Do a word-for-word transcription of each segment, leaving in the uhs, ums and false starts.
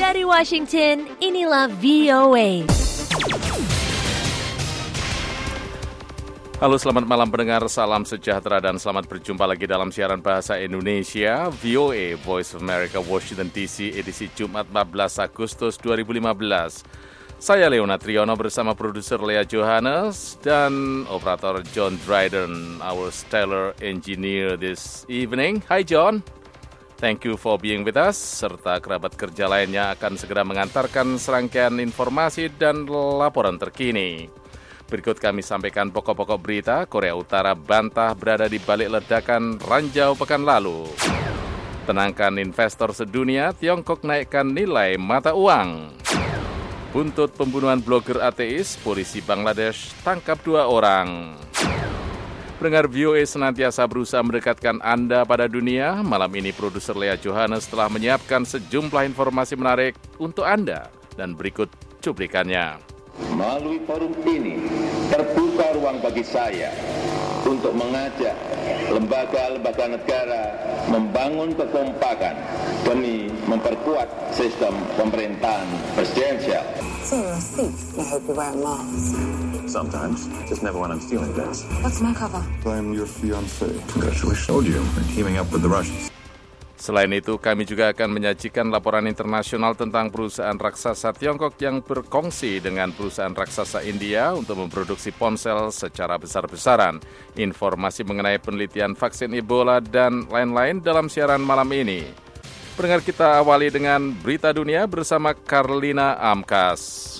Dari Washington, inilah V O A. Halo, selamat malam pendengar, salam sejahtera dan selamat berjumpa lagi dalam siaran bahasa Indonesia V O A, Voice of America, Washington D C, edisi Jumat empat belas Agustus dua ribu lima belas. Saya Leona Triono bersama produser Lea Johannes dan operator John Dryden, our stellar engineer this evening. Hi John, thank you for being with us, serta kerabat kerja lainnya akan segera mengantarkan serangkaian informasi dan laporan terkini. Berikut kami sampaikan pokok-pokok berita. Korea Utara bantah berada di balik ledakan ranjau pekan lalu. Tenangkan investor sedunia, Tiongkok naikkan nilai mata uang. Buntut pembunuhan blogger ateis, polisi Bangladesh tangkap dua orang. Pendengar V O A senantiasa berusaha mendekatkan Anda pada dunia. Malam ini produser Lea Johannes telah menyiapkan sejumlah informasi menarik untuk Anda. Dan berikut cuplikannya. Melalui forum ini terbuka ruang bagi saya untuk mengajak lembaga-lembaga negara membangun kekompakan demi memperkuat sistem pemerintahan presidensial. So you're a thief. I hope you wear a mask. Sometimes, just never when I'm stealing things. What's my cover? I'm your fiancé. Congratulations. Told you, we're teaming up with the Russians. Selain itu, kami juga akan menyajikan laporan internasional tentang perusahaan raksasa Tiongkok yang berkongsi dengan perusahaan raksasa India untuk memproduksi ponsel secara besar-besaran. Informasi mengenai penelitian vaksin Ebola dan lain-lain dalam siaran malam ini. Pendengar, kita awali dengan berita dunia bersama Carlina Amkas.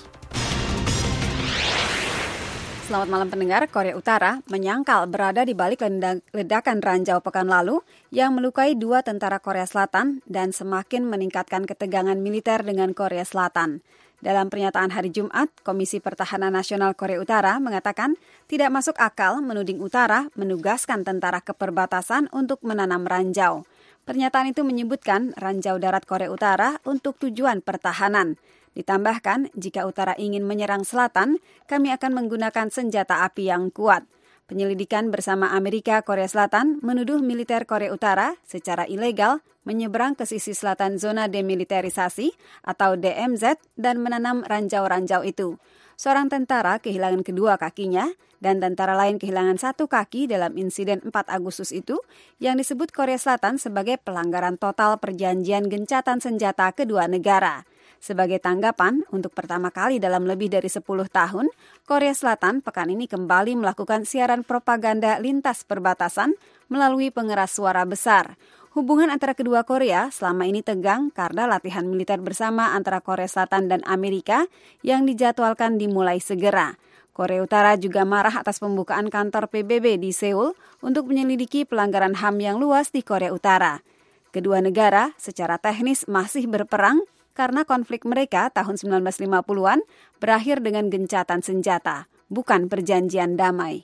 Selamat malam pendengar. Korea Utara menyangkal berada di balik ledakan ranjau pekan lalu yang melukai dua tentara Korea Selatan dan semakin meningkatkan ketegangan militer dengan Korea Selatan. Dalam pernyataan hari Jumat, Komisi Pertahanan Nasional Korea Utara mengatakan tidak masuk akal menuding Utara menugaskan tentara keperbatasan untuk menanam ranjau. Pernyataan itu menyebutkan ranjau darat Korea Utara untuk tujuan pertahanan. Ditambahkan, jika Utara ingin menyerang Selatan, kami akan menggunakan senjata api yang kuat. Penyelidikan bersama Amerika Korea Selatan menuduh militer Korea Utara secara ilegal menyeberang ke sisi selatan zona demilitarisasi atau D M Z dan menanam ranjau-ranjau itu. Seorang tentara kehilangan kedua kakinya dan tentara lain kehilangan satu kaki dalam insiden empat Agustus itu yang disebut Korea Selatan sebagai pelanggaran total perjanjian gencatan senjata kedua negara. Sebagai tanggapan, untuk pertama kali dalam lebih dari sepuluh tahun, Korea Selatan pekan ini kembali melakukan siaran propaganda lintas perbatasan melalui pengeras suara besar. Hubungan antara kedua Korea selama ini tegang karena latihan militer bersama antara Korea Selatan dan Amerika yang dijadwalkan dimulai segera. Korea Utara juga marah atas pembukaan kantor P B B di Seoul untuk menyelidiki pelanggaran H A M yang luas di Korea Utara. Kedua negara secara teknis masih berperang karena konflik mereka tahun sembilan belas lima puluhan berakhir dengan gencatan senjata, bukan perjanjian damai.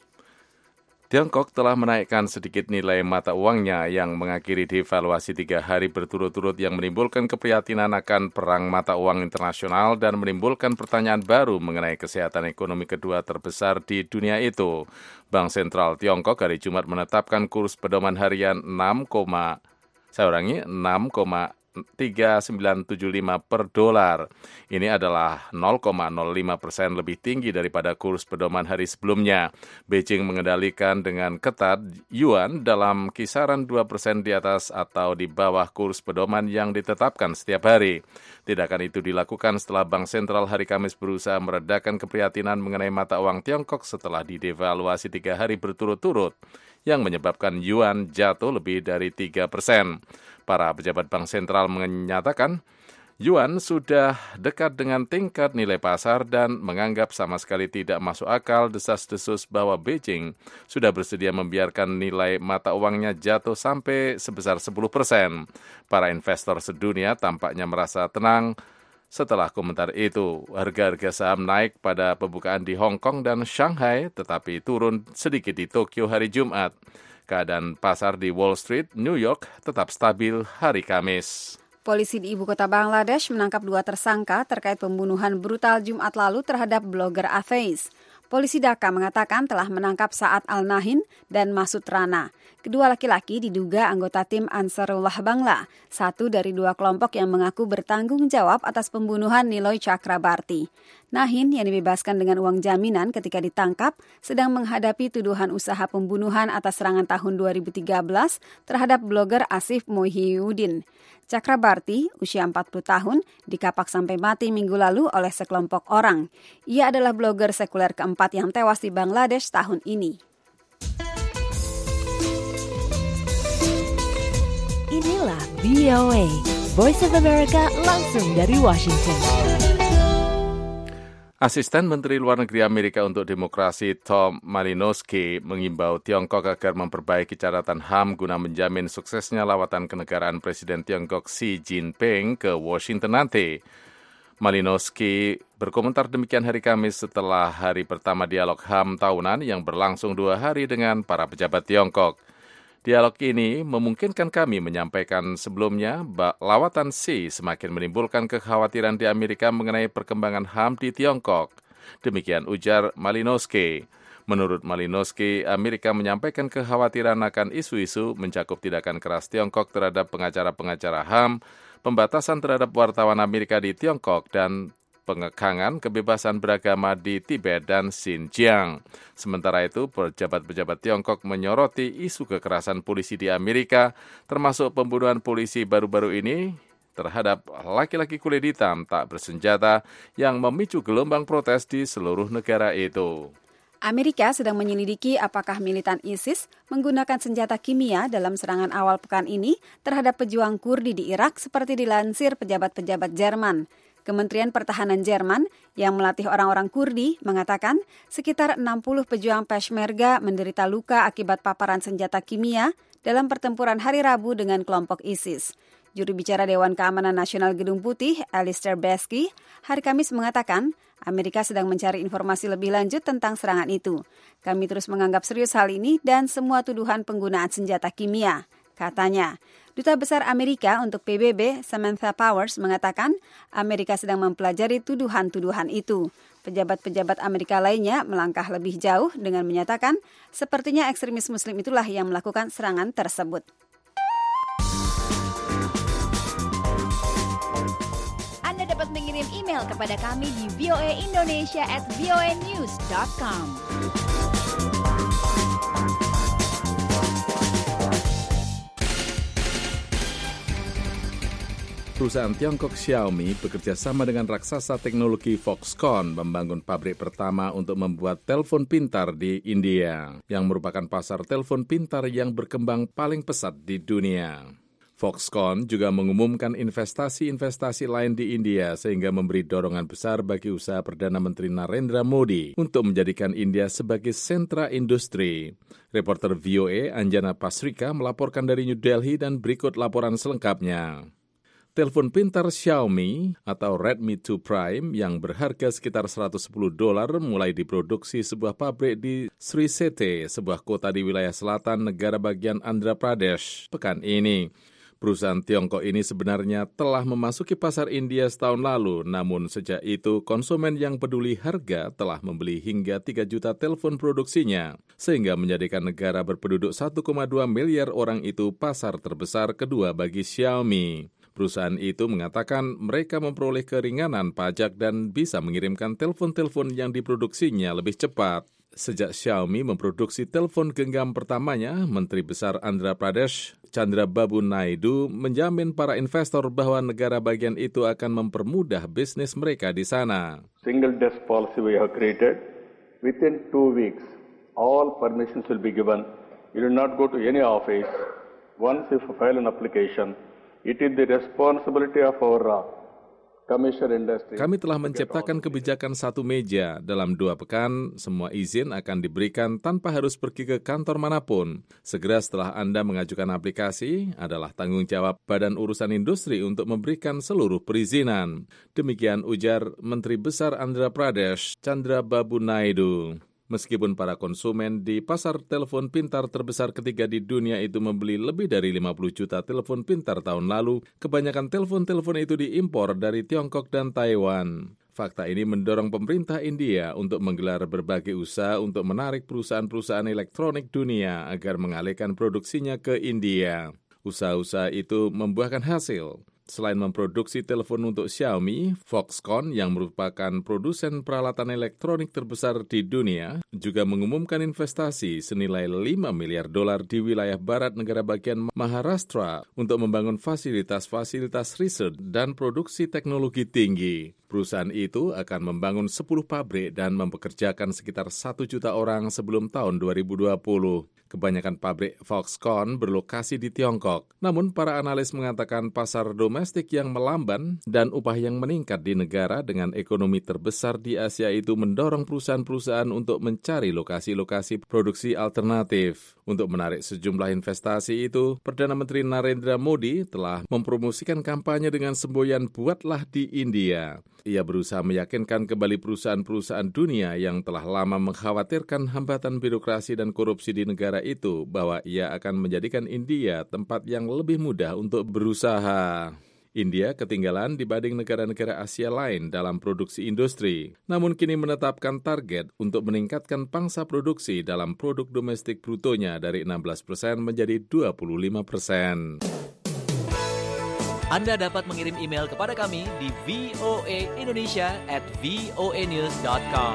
Tiongkok telah menaikkan sedikit nilai mata uangnya yang mengakhiri devaluasi tiga hari berturut-turut yang menimbulkan keprihatinan akan perang mata uang internasional dan menimbulkan pertanyaan baru mengenai kesehatan ekonomi kedua terbesar di dunia itu. Bank Sentral Tiongkok hari Jumat menetapkan kurs pedoman harian enam, saya ulangi enam koma tiga sembilan tujuh lima per dolar. Ini adalah nol koma nol lima persen lebih tinggi daripada kurs pedoman hari sebelumnya. Beijing mengendalikan dengan ketat yuan dalam kisaran dua persen di atas atau di bawah kurs pedoman yang ditetapkan setiap hari. Tindakan itu dilakukan setelah Bank Sentral hari Kamis berusaha meredakan keprihatinan mengenai mata uang Tiongkok setelah didevaluasi tiga hari berturut-turut yang menyebabkan yuan jatuh lebih dari tiga persen. Para pejabat Bank Sentral menyatakan yuan sudah dekat dengan tingkat nilai pasar dan menganggap sama sekali tidak masuk akal desas-desus bahwa Beijing sudah bersedia membiarkan nilai mata uangnya jatuh sampai sebesar sepuluh persen. Para investor sedunia tampaknya merasa tenang setelah komentar itu. Harga-harga saham naik pada pembukaan di Hong Kong dan Shanghai, tetapi turun sedikit di Tokyo hari Jumat. Keadaan pasar di Wall Street, New York tetap stabil hari Kamis. Polisi di ibu kota Bangladesh menangkap dua tersangka terkait pembunuhan brutal Jumat lalu terhadap blogger ateis. Polisi Dhaka mengatakan telah menangkap Saad Al-Nahin dan Masud Rana. Kedua laki-laki diduga anggota tim Ansarullah Bangla, satu dari dua kelompok yang mengaku bertanggung jawab atas pembunuhan Niloy Chakrabarti. Nahin yang dibebaskan dengan uang jaminan ketika ditangkap sedang menghadapi tuduhan usaha pembunuhan atas serangan tahun dua ribu tiga belas terhadap blogger Asif Mohiuddin. Chakrabarti, usia empat puluh tahun, dikapak sampai mati minggu lalu oleh sekelompok orang. Ia adalah blogger sekuler keempat yang tewas di Bangladesh tahun ini. Inilah V O A, Voice of America langsung dari Washington. Asisten Menteri Luar Negeri Amerika untuk Demokrasi Tom Malinowski mengimbau Tiongkok agar memperbaiki catatan H A M guna menjamin suksesnya lawatan kenegaraan Presiden Tiongkok Xi Jinping ke Washington nanti. Malinowski berkomentar demikian hari Kamis setelah hari pertama dialog H A M tahunan yang berlangsung dua hari dengan para pejabat Tiongkok. Dialog ini memungkinkan kami menyampaikan sebelumnya bahwa lawatan Xi semakin menimbulkan kekhawatiran di Amerika mengenai perkembangan H A M di Tiongkok. Demikian ujar Malinowski. Menurut Malinowski, Amerika menyampaikan kekhawatiran akan isu-isu mencakup tindakan keras Tiongkok terhadap pengacara-pengacara H A M, pembatasan terhadap wartawan Amerika di Tiongkok, dan pengekangan kebebasan beragama di Tibet dan Xinjiang. Sementara itu, pejabat-pejabat Tiongkok menyoroti isu kekerasan polisi di Amerika, termasuk pembunuhan polisi baru-baru ini terhadap laki-laki kulit hitam tak bersenjata yang memicu gelombang protes di seluruh negara itu. Amerika sedang menyelidiki apakah militan ISIS menggunakan senjata kimia dalam serangan awal pekan ini terhadap pejuang Kurdi di Irak seperti dilansir pejabat-pejabat Jerman. Kementerian Pertahanan Jerman yang melatih orang-orang Kurdi mengatakan sekitar enam puluh pejuang Peshmerga menderita luka akibat paparan senjata kimia dalam pertempuran hari Rabu dengan kelompok ISIS. Juru bicara Dewan Keamanan Nasional Gedung Putih, Alistair Beske, hari Kamis mengatakan Amerika sedang mencari informasi lebih lanjut tentang serangan itu. Kami terus menganggap serius hal ini dan semua tuduhan penggunaan senjata kimia, katanya. Duta Besar Amerika untuk P B B, Samantha Powers, mengatakan Amerika sedang mempelajari tuduhan-tuduhan itu. Pejabat-pejabat Amerika lainnya melangkah lebih jauh dengan menyatakan sepertinya ekstremis Muslim itulah yang melakukan serangan tersebut. Anda dapat mengirim email kepada kami di voaindonesia at voanews dot com. Perusahaan Tiongkok Xiaomi bekerja sama dengan raksasa teknologi Foxconn membangun pabrik pertama untuk membuat telepon pintar di India, yang merupakan pasar telepon pintar yang berkembang paling pesat di dunia. Foxconn juga mengumumkan investasi-investasi lain di India sehingga memberi dorongan besar bagi usaha Perdana Menteri Narendra Modi untuk menjadikan India sebagai sentra industri. Reporter V O A Anjana Pasrika melaporkan dari New Delhi dan berikut laporan selengkapnya. Telepon pintar Xiaomi atau Redmi dua Prime yang berharga sekitar seratus sepuluh dolar mulai diproduksi sebuah pabrik di Sri Sete, sebuah kota di wilayah selatan negara bagian Andhra Pradesh, pekan ini. Perusahaan Tiongkok ini sebenarnya telah memasuki pasar India setahun lalu, namun sejak itu konsumen yang peduli harga telah membeli hingga tiga juta telepon produksinya, sehingga menjadikan negara berpenduduk satu koma dua miliar orang itu pasar terbesar kedua bagi Xiaomi. Perusahaan itu mengatakan mereka memperoleh keringanan pajak dan bisa mengirimkan telepon-telepon yang diproduksinya lebih cepat. Sejak Xiaomi memproduksi telepon genggam pertamanya, Menteri Besar Andhra Pradesh, Chandrababu Naidu, menjamin para investor bahwa negara bagian itu akan mempermudah bisnis mereka di sana. Single desk policy we have created. Within two weeks, all permissions will be given. You do not go to any office. Once you file an application, it is the responsibility of our uh, commercial industry. Kami telah menciptakan kebijakan satu meja. Dalam dua pekan, semua izin akan diberikan tanpa harus pergi ke kantor manapun. Segera setelah Anda mengajukan aplikasi, adalah tanggung jawab Badan Urusan Industri untuk memberikan seluruh perizinan. Demikian ujar Menteri Besar Andhra Pradesh, Chandrababu Naidu. Meskipun para konsumen di pasar telepon pintar terbesar ketiga di dunia itu membeli lebih dari lima puluh juta telepon pintar tahun lalu, kebanyakan telepon-telepon itu diimpor dari Tiongkok dan Taiwan. Fakta ini mendorong pemerintah India untuk menggelar berbagai usaha untuk menarik perusahaan-perusahaan elektronik dunia agar mengalihkan produksinya ke India. Usaha-usaha itu membuahkan hasil. Selain memproduksi telepon untuk Xiaomi, Foxconn yang merupakan produsen peralatan elektronik terbesar di dunia juga mengumumkan investasi senilai lima miliar dolar di wilayah barat negara bagian Maharashtra untuk membangun fasilitas-fasilitas riset dan produksi teknologi tinggi. Perusahaan itu akan membangun sepuluh pabrik dan mempekerjakan sekitar satu juta orang sebelum tahun dua ribu dua puluh. Kebanyakan pabrik Foxconn berlokasi di Tiongkok. Namun para analis mengatakan pasar domestik yang melamban dan upah yang meningkat di negara dengan ekonomi terbesar di Asia itu mendorong perusahaan-perusahaan untuk mencari lokasi-lokasi produksi alternatif. Untuk menarik sejumlah investasi itu, Perdana Menteri Narendra Modi telah mempromosikan kampanye dengan semboyan "Buatlah di India". Ia berusaha meyakinkan kembali perusahaan-perusahaan dunia yang telah lama mengkhawatirkan hambatan birokrasi dan korupsi di negara itu bahwa ia akan menjadikan India tempat yang lebih mudah untuk berusaha. India ketinggalan dibanding negara-negara Asia lain dalam produksi industri, namun kini menetapkan target untuk meningkatkan pangsa produksi dalam produk domestik brutonya dari enam belas persen menjadi dua puluh lima persen. Anda dapat mengirim email kepada kami di v o a indonesia at v o a news dot com.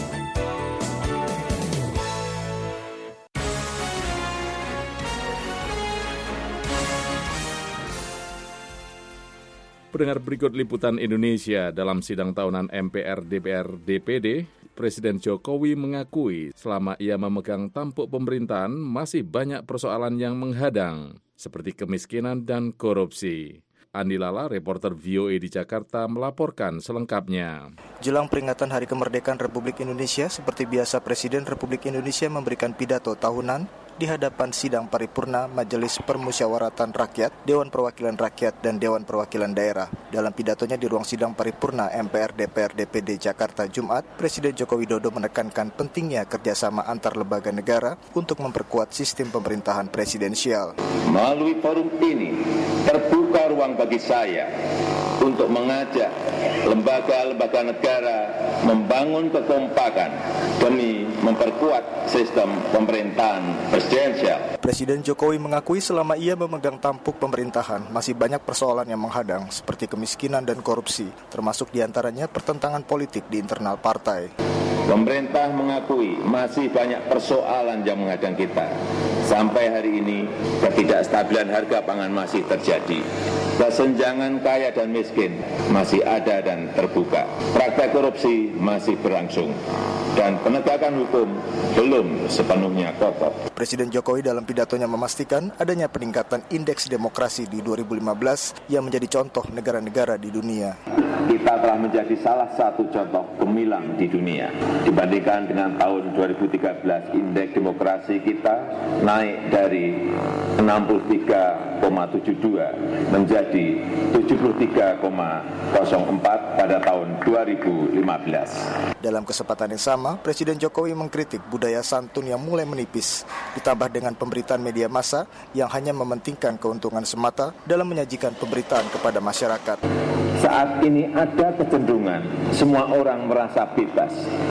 Pendengar, berikut liputan Indonesia. Dalam sidang tahunan M P R D P R D P D, Presiden Jokowi mengakui selama ia memegang tampuk pemerintahan masih banyak persoalan yang menghadang, seperti kemiskinan dan korupsi. Andi Lala, reporter V O A di Jakarta, melaporkan selengkapnya. Jelang peringatan Hari Kemerdekaan Republik Indonesia, seperti biasa Presiden Republik Indonesia memberikan pidato tahunan di hadapan sidang paripurna Majelis Permusyawaratan Rakyat, Dewan Perwakilan Rakyat, dan Dewan Perwakilan Daerah. Dalam pidatonya di ruang sidang paripurna M P R D P R D P D Jakarta Jumat, Presiden Joko Widodo menekankan pentingnya kerjasama antar lembaga negara untuk memperkuat sistem pemerintahan presidensial. Melalui forum ini, terbuka ruang bagi saya untuk mengajak lembaga-lembaga negara membangun kekompakan demi memperkuat sistem pemerintahan presidensial. Presiden Jokowi mengakui selama ia memegang tampuk pemerintahan masih banyak persoalan yang menghadang seperti kemiskinan dan korupsi, termasuk diantaranya pertentangan politik di internal partai. Pemerintah mengakui masih banyak persoalan yang menghadang kita. Sampai hari ini, ketidakstabilan harga pangan masih terjadi. Kesenjangan kaya dan miskin masih ada dan terbuka. Praktek korupsi masih berlangsung. Dan penegakan hukum belum sepenuhnya kokoh. Presiden Jokowi dalam pidatonya memastikan adanya peningkatan indeks demokrasi di dua ribu lima belas yang menjadi contoh negara-negara di dunia. Kita telah menjadi salah satu contoh gemilang di dunia. Dibandingkan dengan tahun dua ribu tiga belas, indeks demokrasi kita naik dari enam puluh tiga koma tujuh dua menjadi tujuh puluh tiga koma nol empat pada tahun dua ribu lima belas. Dalam kesempatan yang sama, Presiden Jokowi mengkritik budaya santun yang mulai menipis, ditambah dengan pemberitaan media massa yang hanya mementingkan keuntungan semata dalam menyajikan pemberitaan kepada masyarakat. Saat ini ada kecenderungan semua orang merasa bebas,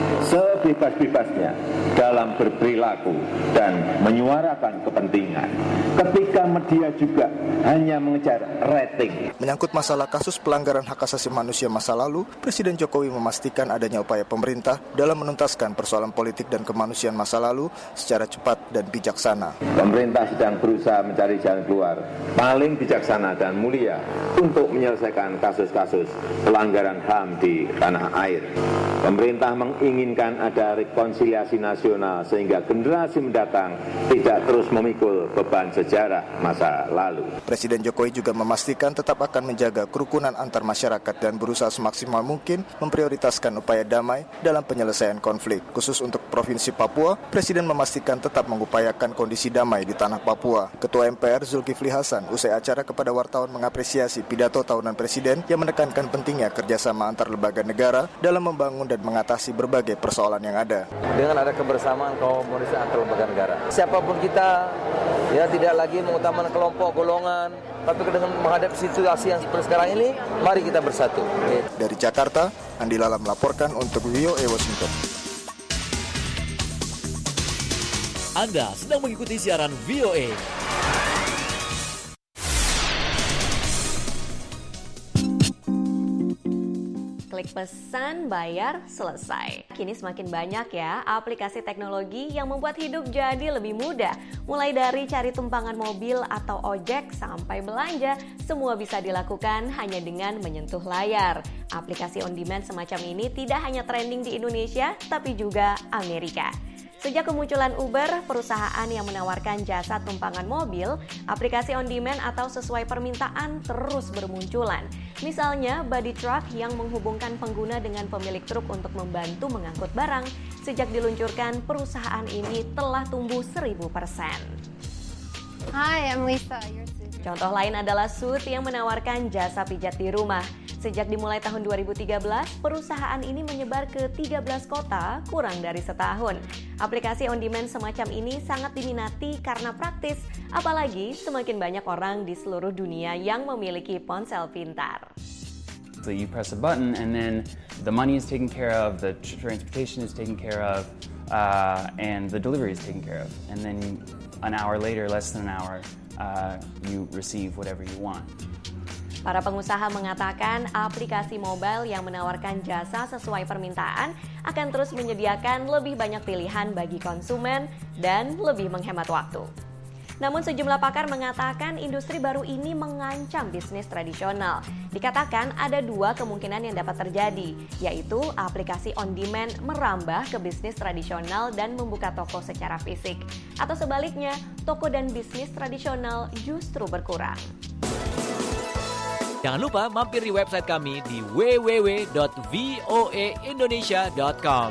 sebebas-bebasnya dalam berperilaku dan menyuarakan kepentingan. Ketika media juga hanya mengejar rating. Menyangkut masalah kasus pelanggaran hak asasi manusia masa lalu, Presiden Jokowi memastikan adanya upaya pemerintah dalam menuntaskan persoalan politik dan kemanusiaan masa lalu secara cepat dan bijaksana. Pemerintah sedang berusaha mencari jalan keluar paling bijaksana dan mulia untuk menyelesaikan kasus-kasus pelanggaran H A M di tanah air. Pemerintah menginginkan ada rekonsiliasi nasional sehingga generasi mendatang tidak terus memikul beban sejarah masa lalu. Presiden Jokowi juga memastikan tetap akan menjaga kerukunan antar masyarakat dan berusaha semaksimal mungkin memprioritaskan upaya damai dalam penyelesaian konflik. Khusus untuk Provinsi Papua, Presiden memastikan tetap mengupayakan kondisi damai di tanah Papua. Ketua M P R Zulkifli Hasan usai acara kepada wartawan mengapresiasi pidato tahunan Presiden yang menekankan pentingnya kerjasama antar lembaga negara dalam membangun dan mengatasi berbagai persoalan yang ada. Dengan ada kebersamaan komunitas antar lembaga negara, siapapun kita, ya tidak lagi mengutamakan kelompok golongan, tapi dengan menghadapi situasi yang seperti sekarang ini, mari kita bersatu. Dari Jakarta, Andi Lala melaporkan untuk V O A Washington. Anda sedang mengikuti siaran V O A. Klik pesan, bayar, selesai. Kini semakin banyak ya aplikasi teknologi yang membuat hidup jadi lebih mudah. Mulai dari cari tumpangan mobil atau ojek sampai belanja, semua bisa dilakukan hanya dengan menyentuh layar. Aplikasi on demand semacam ini tidak hanya trending di Indonesia, tapi juga Amerika. Sejak kemunculan Uber, perusahaan yang menawarkan jasa tumpangan mobil, aplikasi on demand atau sesuai permintaan terus bermunculan. Misalnya, Buddy Truck yang menghubungkan pengguna dengan pemilik truk untuk membantu mengangkut barang. Sejak diluncurkan, perusahaan ini telah tumbuh seribu persen. Hi, I'm Lisa. Contoh lain adalah Sooth yang menawarkan jasa pijat di rumah. Sejak dimulai tahun dua ribu tiga belas, perusahaan ini menyebar ke tiga belas kota kurang dari setahun. Aplikasi on demand semacam ini sangat diminati karena praktis, apalagi semakin banyak orang di seluruh dunia yang memiliki ponsel pintar. So you press a button and then the money is taken care of, the transportation is taken care of, uh, and the delivery is taken care of. And then an hour later, less than an hour, uh, you receive whatever you want. Para pengusaha mengatakan aplikasi mobile yang menawarkan jasa sesuai permintaan akan terus menyediakan lebih banyak pilihan bagi konsumen dan lebih menghemat waktu. Namun sejumlah pakar mengatakan industri baru ini mengancam bisnis tradisional. Dikatakan ada dua kemungkinan yang dapat terjadi, yaitu aplikasi on demand merambah ke bisnis tradisional dan membuka toko secara fisik. Atau sebaliknya, toko dan bisnis tradisional justru berkurang. Jangan lupa mampir di website kami di w w w dot v o a indonesia dot com.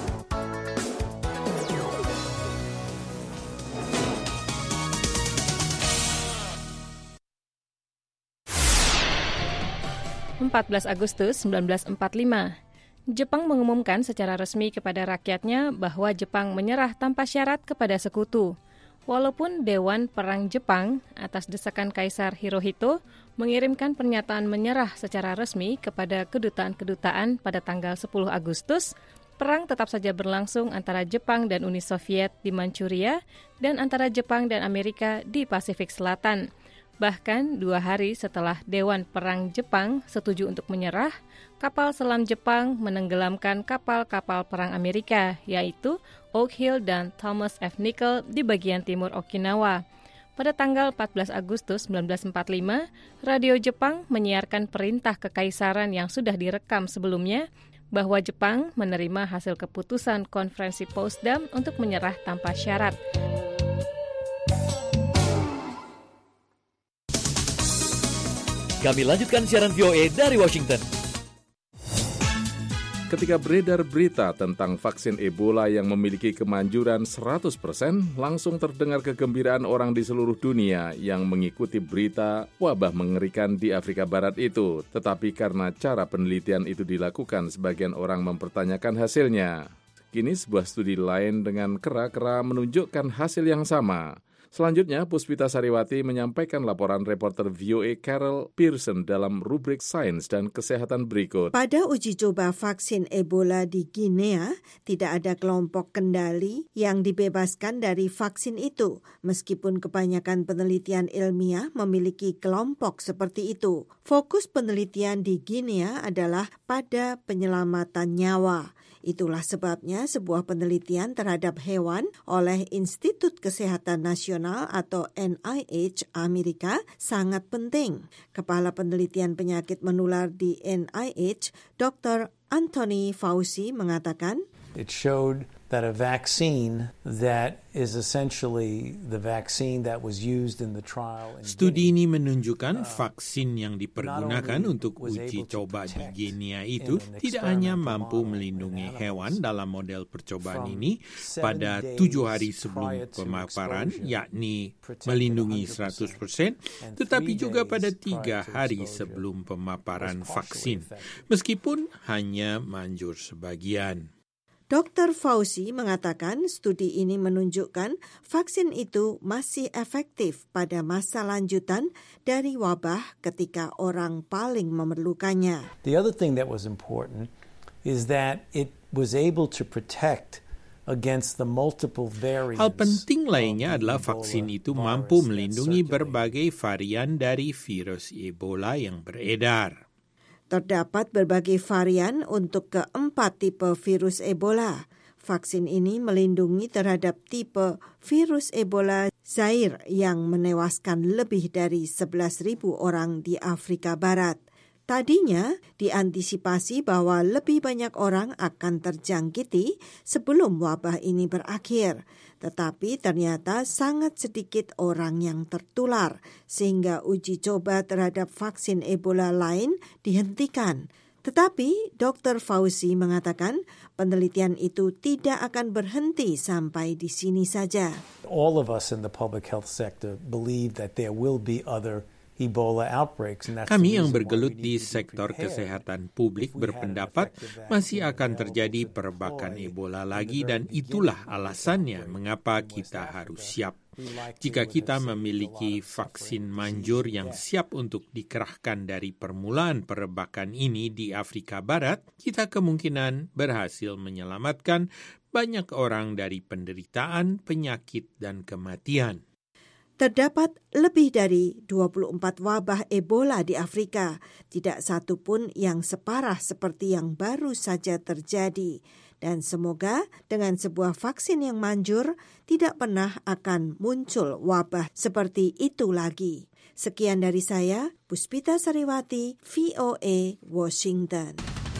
empat belas Agustus seribu sembilan ratus empat puluh lima, Jepang mengumumkan secara resmi kepada rakyatnya bahwa Jepang menyerah tanpa syarat kepada sekutu. Walaupun Dewan Perang Jepang atas desakan Kaisar Hirohito mengirimkan pernyataan menyerah secara resmi kepada kedutaan-kedutaan pada tanggal sepuluh Agustus, perang tetap saja berlangsung antara Jepang dan Uni Soviet di Manchuria dan antara Jepang dan Amerika di Pasifik Selatan. Bahkan dua hari setelah Dewan Perang Jepang setuju untuk menyerah, kapal selam Jepang menenggelamkan kapal-kapal perang Amerika, yaitu Oak Hill dan Thomas F. Nickel di bagian timur Okinawa. Pada tanggal empat belas Agustus seribu sembilan ratus empat puluh lima, radio Jepang menyiarkan perintah kekaisaran yang sudah direkam sebelumnya bahwa Jepang menerima hasil keputusan konferensi Potsdam untuk menyerah tanpa syarat. Kami lanjutkan siaran V O A dari Washington. Ketika beredar berita tentang vaksin Ebola yang memiliki kemanjuran seratus persen, langsung terdengar kegembiraan orang di seluruh dunia yang mengikuti berita wabah mengerikan di Afrika Barat itu. Tetapi karena cara penelitian itu dilakukan, sebagian orang mempertanyakan hasilnya. Kini sebuah studi lain dengan kera-kera menunjukkan hasil yang sama. Selanjutnya, Puspita Sariwati menyampaikan laporan reporter V O A Carol Pearson dalam rubrik Sains dan Kesehatan berikut. Pada uji coba vaksin Ebola di Guinea, tidak ada kelompok kendali yang dibebaskan dari vaksin itu, meskipun kebanyakan penelitian ilmiah memiliki kelompok seperti itu. Fokus penelitian di Guinea adalah pada penyelamatan nyawa. Itulah sebabnya sebuah penelitian terhadap hewan oleh Institut Kesehatan Nasional atau N I H Amerika sangat penting. Kepala Penelitian Penyakit Menular di N I H, Doktor Anthony Fauci mengatakan, It showed that a vaccine that is essentially the vaccine that was used in the trial. Studi ini menunjukkan vaksin yang dipergunakan untuk uji coba di Guinea itu tidak hanya mampu melindungi hewan dalam model percobaan ini pada tujuh hari sebelum pemaparan, yakni melindungi seratus persen, tetapi juga pada tiga hari sebelum pemaparan vaksin, meskipun hanya manjur sebagian. Doktor Fauci mengatakan studi ini menunjukkan vaksin itu masih efektif pada masa lanjutan dari wabah ketika orang paling memerlukannya. The other thing that was important is that it was able to protect against the multiple variants. Hal penting lainnya adalah vaksin itu mampu melindungi berbagai varian dari virus Ebola yang beredar. Terdapat berbagai varian untuk keempat tipe virus Ebola. Vaksin ini melindungi terhadap tipe virus Ebola Zaire yang menewaskan lebih dari sebelas ribu orang di Afrika Barat. Tadinya diantisipasi bahwa lebih banyak orang akan terjangkiti sebelum wabah ini berakhir. Tetapi ternyata sangat sedikit orang yang tertular sehingga uji coba terhadap vaksin Ebola lain dihentikan. Tetapi dokter Fauci mengatakan penelitian itu tidak akan berhenti sampai di sini saja. All of us in the public health sector believe that there will be other Ebola outbreaks. Kami yang bergelut di sektor kesehatan publik berpendapat masih akan terjadi perebakan Ebola lagi dan itulah alasannya mengapa kita harus siap. Jika kita memiliki vaksin manjur yang siap untuk dikerahkan dari permulaan perebakan ini di Afrika Barat, kita kemungkinan berhasil menyelamatkan banyak orang dari penderitaan, penyakit, dan kematian. Terdapat lebih dari dua puluh empat wabah Ebola di Afrika, tidak satu pun yang separah seperti yang baru saja terjadi. Dan semoga dengan sebuah vaksin yang manjur, tidak pernah akan muncul wabah seperti itu lagi. Sekian dari saya, Puspita Sariwati, V O A, Washington.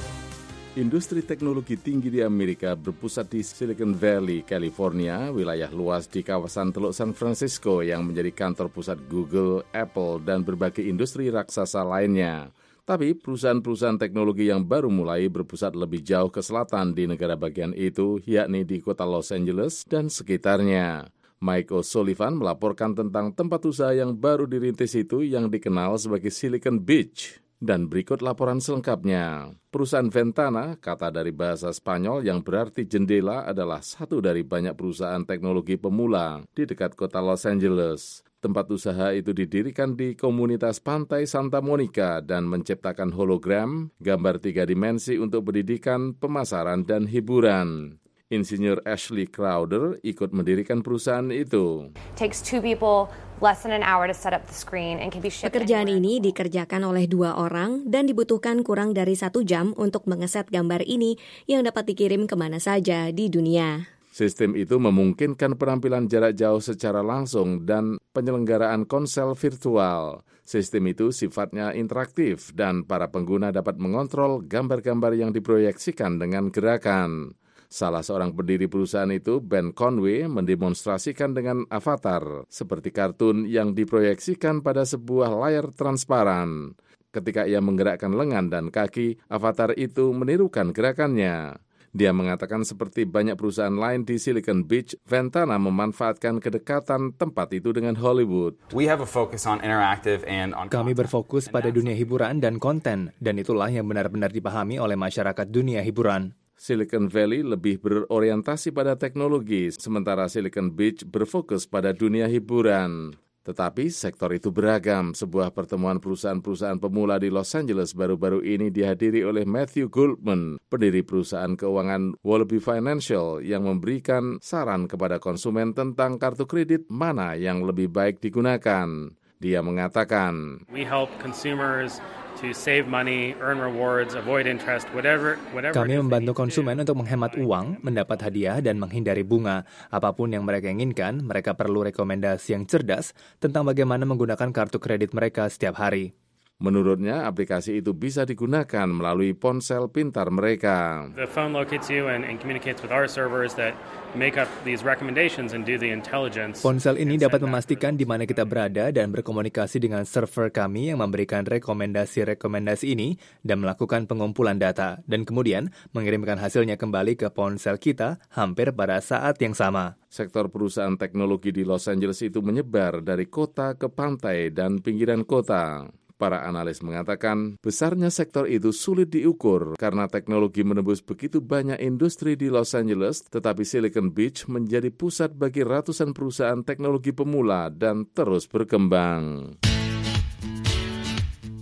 Industri teknologi tinggi di Amerika berpusat di Silicon Valley, California, wilayah luas di kawasan Teluk San Francisco yang menjadi kantor pusat Google, Apple, dan berbagai industri raksasa lainnya. Tapi perusahaan-perusahaan teknologi yang baru mulai berpusat lebih jauh ke selatan di negara bagian itu, yakni di kota Los Angeles dan sekitarnya. Mike O'Sullivan melaporkan tentang tempat usaha yang baru dirintis itu yang dikenal sebagai Silicon Beach. Dan berikut laporan selengkapnya. Perusahaan Ventana, kata dari bahasa Spanyol yang berarti jendela, adalah satu dari banyak perusahaan teknologi pemula di dekat kota Los Angeles. Tempat usaha itu didirikan di komunitas pantai Santa Monica dan menciptakan hologram, gambar tiga dimensi untuk pendidikan, pemasaran, dan hiburan. Insinyur Ashley Crowder ikut mendirikan perusahaan itu. Takes two people less than an hour to set up the screen and can be shipped. Pekerjaan ini dikerjakan oleh dua orang dan dibutuhkan kurang dari satu jam untuk mengeset gambar ini yang dapat dikirim kemana saja di dunia. Sistem itu memungkinkan penampilan jarak jauh secara langsung dan penyelenggaraan konsel virtual. Sistem itu sifatnya interaktif dan para pengguna dapat mengontrol gambar-gambar yang diproyeksikan dengan gerakan. Salah seorang pendiri perusahaan itu, Ben Conway, mendemonstrasikan dengan avatar seperti kartun yang diproyeksikan pada sebuah layar transparan. Ketika ia menggerakkan lengan dan kaki, avatar itu menirukan gerakannya. Dia mengatakan seperti banyak perusahaan lain di Silicon Beach, Ventana memanfaatkan kedekatan tempat itu dengan Hollywood. We have a focus on interactive and on Kami berfokus pada dunia hiburan dan konten, dan itulah yang benar-benar dipahami oleh masyarakat dunia hiburan. Silicon Valley lebih berorientasi pada teknologi, sementara Silicon Beach berfokus pada dunia hiburan. Tetapi sektor itu beragam. Sebuah pertemuan perusahaan-perusahaan pemula di Los Angeles baru-baru ini dihadiri oleh Matthew Goldman, pendiri perusahaan keuangan Wallaby Financial, yang memberikan saran kepada konsumen tentang kartu kredit mana yang lebih baik digunakan. Dia mengatakan, We help consumers to save money, earn rewards, avoid interest, whatever, whatever. Kami membantu konsumen untuk menghemat uang, mendapat hadiah, dan menghindari bunga. Apapun yang mereka inginkan, mereka perlu rekomendasi yang cerdas tentang bagaimana menggunakan kartu kredit mereka setiap hari. Menurutnya, aplikasi itu bisa digunakan melalui ponsel pintar mereka. The phone locates you and, and communicates with our servers that make up these recommendations and do the intelligence. Ponsel ini dapat memastikan di mana kita berada dan berkomunikasi dengan server kami yang memberikan rekomendasi-rekomendasi ini dan melakukan pengumpulan data, dan kemudian mengirimkan hasilnya kembali ke ponsel kita hampir pada saat yang sama. Sektor perusahaan teknologi di Los Angeles itu menyebar dari kota ke pantai dan pinggiran kota. Para analis mengatakan besarnya sektor itu sulit diukur karena teknologi menembus begitu banyak industri di Los Angeles, tetapi Silicon Beach menjadi pusat bagi ratusan perusahaan teknologi pemula dan terus berkembang.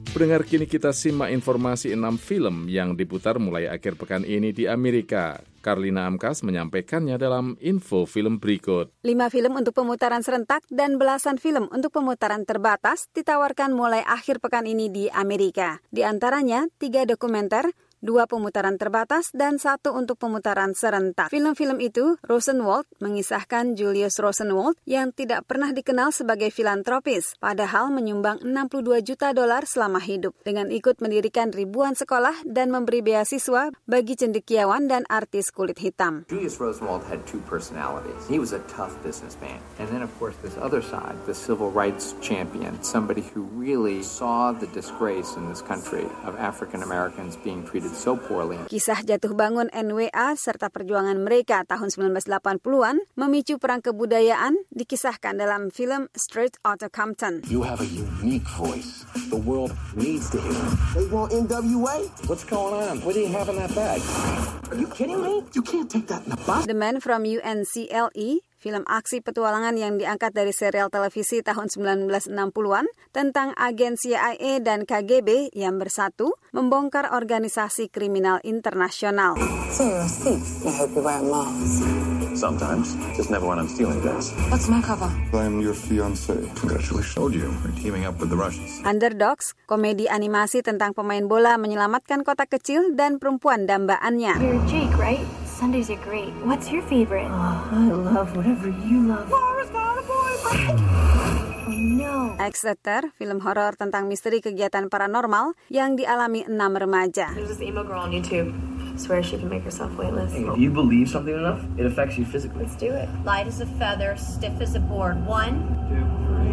Pendengar, kini kita simak informasi enam film yang diputar mulai akhir pekan ini di Amerika. Karlina Amkas menyampaikannya dalam info film berikut. Lima film untuk pemutaran serentak dan belasan film untuk pemutaran terbatas ditawarkan mulai akhir pekan ini di Amerika. Di antaranya tiga dokumenter, dua pemutaran terbatas, dan satu untuk pemutaran serentak. Film-film itu, Rosenwald mengisahkan Julius Rosenwald yang tidak pernah dikenal sebagai filantropis, padahal menyumbang enam puluh dua juta dolar selama hidup, dengan ikut mendirikan ribuan sekolah dan memberi beasiswa bagi cendekiawan dan artis kulit hitam. Julius Rosenwald had two personalities. He was a tough businessman. And then, of course, this other side, the civil rights champion, somebody who really saw the disgrace in this country of African Americans being treated so poorly. Kisah jatuh bangun N W A serta perjuangan mereka tahun sembilan belas delapan puluhan memicu perang kebudayaan dikisahkan dalam film Straight Outta Compton. You have a unique voice. The world needs to hear it. They want N W A? What's going on? What do you have in that bag? Are you kidding me? You can't take that in the bus. The Man from U N C L E, film aksi petualangan yang diangkat dari serial televisi tahun sembilan belas enam puluhan tentang agen C I A dan K G B yang bersatu membongkar organisasi kriminal internasional. So you're a thief. I hope you're wearing masks. Sometimes. Just never when I'm stealing things. What's my cover? I'm your fiancé. Congratulations. Told you. We're teaming up with the Russians. Underdogs, komedi animasi tentang pemain bola menyelamatkan kota kecil dan perempuan dambaannya. You're Jake, right? Sundays are great. What's your favorite? Oh, I love whatever you love. Laura's got a boyfriend! Oh no. Exeter, film horor tentang misteri kegiatan paranormal yang dialami enam remaja. There's this emo girl on YouTube. Swear she can make herself weightless. Hey, if you believe something enough, it affects you physically. Let's do it. Light as a feather, stiff as a board. One, two,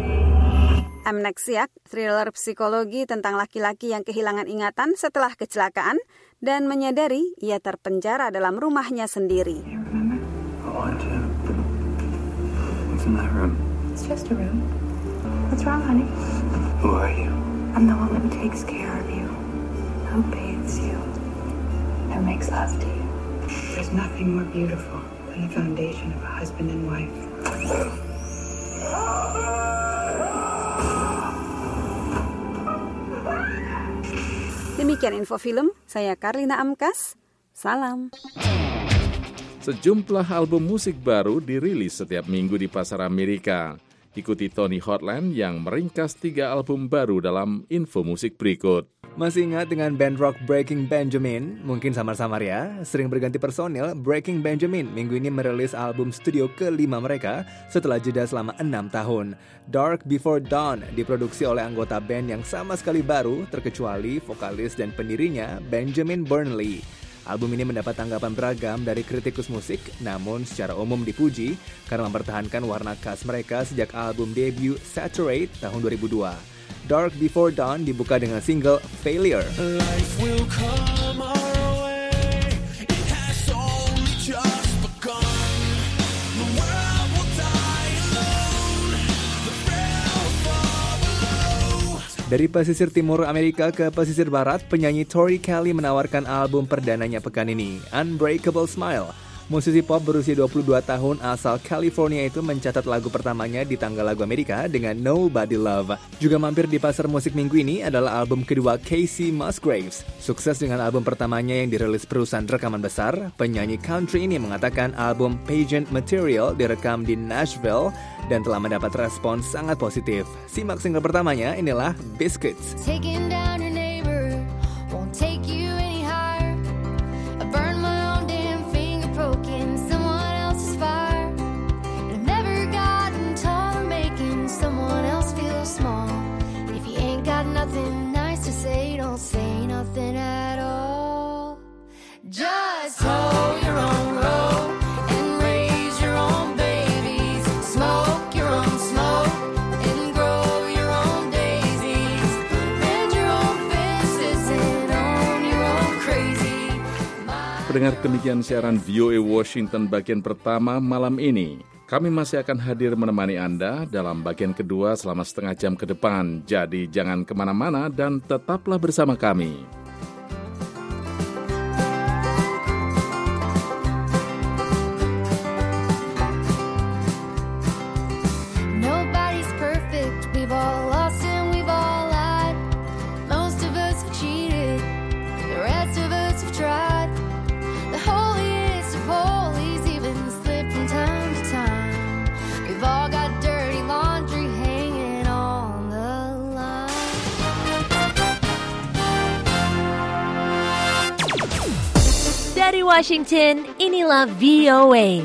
Amnesiac, thriller psikologi tentang laki-laki yang kehilangan ingatan setelah kecelakaan dan menyadari ia terpenjara dalam rumahnya sendiri. Oh, I do. What's in that room? It's just a room. What's wrong, honey? Who are you? I'm the woman who takes care of you, who bathes you, who makes love to you. There's nothing more beautiful than the foundation of a husband and wife. Demikian info film, saya Karlina Amkas, salam. Sejumlah album musik baru dirilis setiap minggu di pasar Amerika. Ikuti Tony Hotland yang meringkas tiga album baru dalam info musik berikut. Masih ingat dengan band rock Breaking Benjamin? Mungkin samar-samar ya, sering berganti personil. Breaking Benjamin minggu ini merilis album studio kelima mereka setelah jeda selama enam tahun. Dark Before Dawn diproduksi oleh anggota band yang sama sekali baru, terkecuali vokalis dan pendirinya Benjamin Burnley. Album ini mendapat tanggapan beragam dari kritikus musik, namun secara umum dipuji karena mempertahankan warna khas mereka sejak album debut Saturate tahun dua ribu dua. Dark Before Dawn dibuka dengan single Failure. Life will come our way. It has only just begun. The world will die alone. The frail fall below. Dari pesisir timur Amerika ke pesisir barat, penyanyi Tori Kelly menawarkan album perdananya pekan ini, Unbreakable Smile. Musisi pop berusia dua puluh dua tahun asal California itu mencatat lagu pertamanya di tangga lagu Amerika dengan Nobody Love. Juga mampir di pasar musik minggu ini adalah album kedua Casey Musgraves. Sukses dengan album pertamanya yang dirilis perusahaan rekaman besar, penyanyi country ini mengatakan album Pageant Material direkam di Nashville dan telah mendapat respons sangat positif. Simak single pertamanya, inilah Biscuits. Taking down your neighbor won't take you any higher. I burn my own damn finger poking someone else's fire. And I've never gotten taller making someone else feel small. If you ain't got nothing nice to say, don't say nothing at all. Just hold your own road and raise your own babies. Smoke your own smoke and grow your own daisies. Bend your own fences and own your own crazy. Pendengar, demikian siaran V O A Washington bagian pertama malam ini. Kami masih akan hadir menemani Anda dalam bagian kedua selama setengah jam ke depan. Jadi jangan kemana-mana dan tetaplah bersama kami. Nobody's perfect, we've all lost and we've all lied. Most Dari Washington, inilah V O A.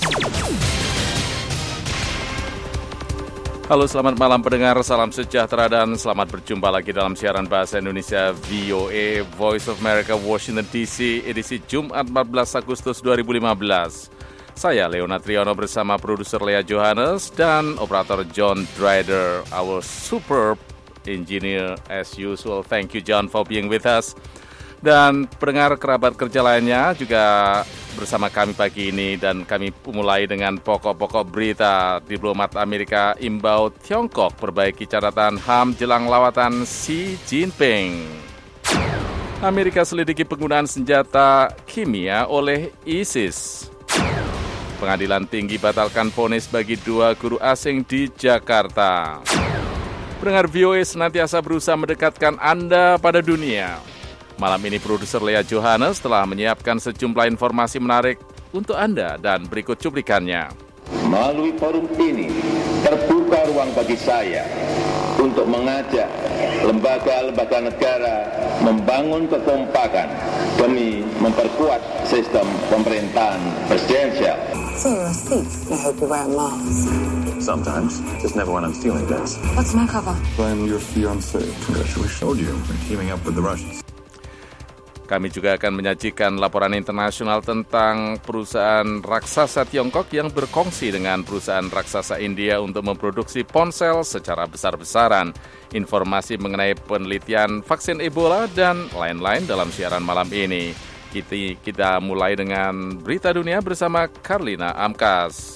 Halo, selamat malam pendengar, salam sejahtera dan selamat berjumpa lagi dalam siaran bahasa Indonesia V O A Voice of America Washington D C edisi Jumat empat belas Agustus dua ribu lima belas. Saya Leonard Triono bersama produser Lea Johannes dan operator John Drider, our super engineer as usual. Thank you John for being with us. Dan pendengar kerabat kerja lainnya juga bersama kami pagi ini, dan kami mulai dengan pokok-pokok berita. Diplomat Amerika imbau Tiongkok perbaiki catatan H A M jelang lawatan Xi Jinping. Amerika selidiki penggunaan senjata kimia oleh ISIS. Pengadilan tinggi batalkan vonis bagi dua guru asing di Jakarta. Pendengar V O A senantiasa berusaha mendekatkan Anda pada dunia. Malam ini produser Lea Johannes telah menyiapkan sejumlah informasi menarik untuk Anda dan berikut cuplikannya. Melalui forum ini terbuka ruang bagi saya untuk mengajak lembaga-lembaga negara membangun kekompakan demi memperkuat sistem pemerintahan presidensial. So you're a thief. I hope you wear a mask. Sometimes, just never when I'm stealing things. What's my cover? I'm your fiancé. Congratulations. Told you, we're teaming up with the Russians. Kami juga akan menyajikan laporan internasional tentang perusahaan raksasa Tiongkok yang berkongsi dengan perusahaan raksasa India untuk memproduksi ponsel secara besar-besaran. Informasi mengenai penelitian vaksin Ebola dan lain-lain dalam siaran malam ini. Kita, kita mulai dengan berita dunia bersama Karlina Amkas.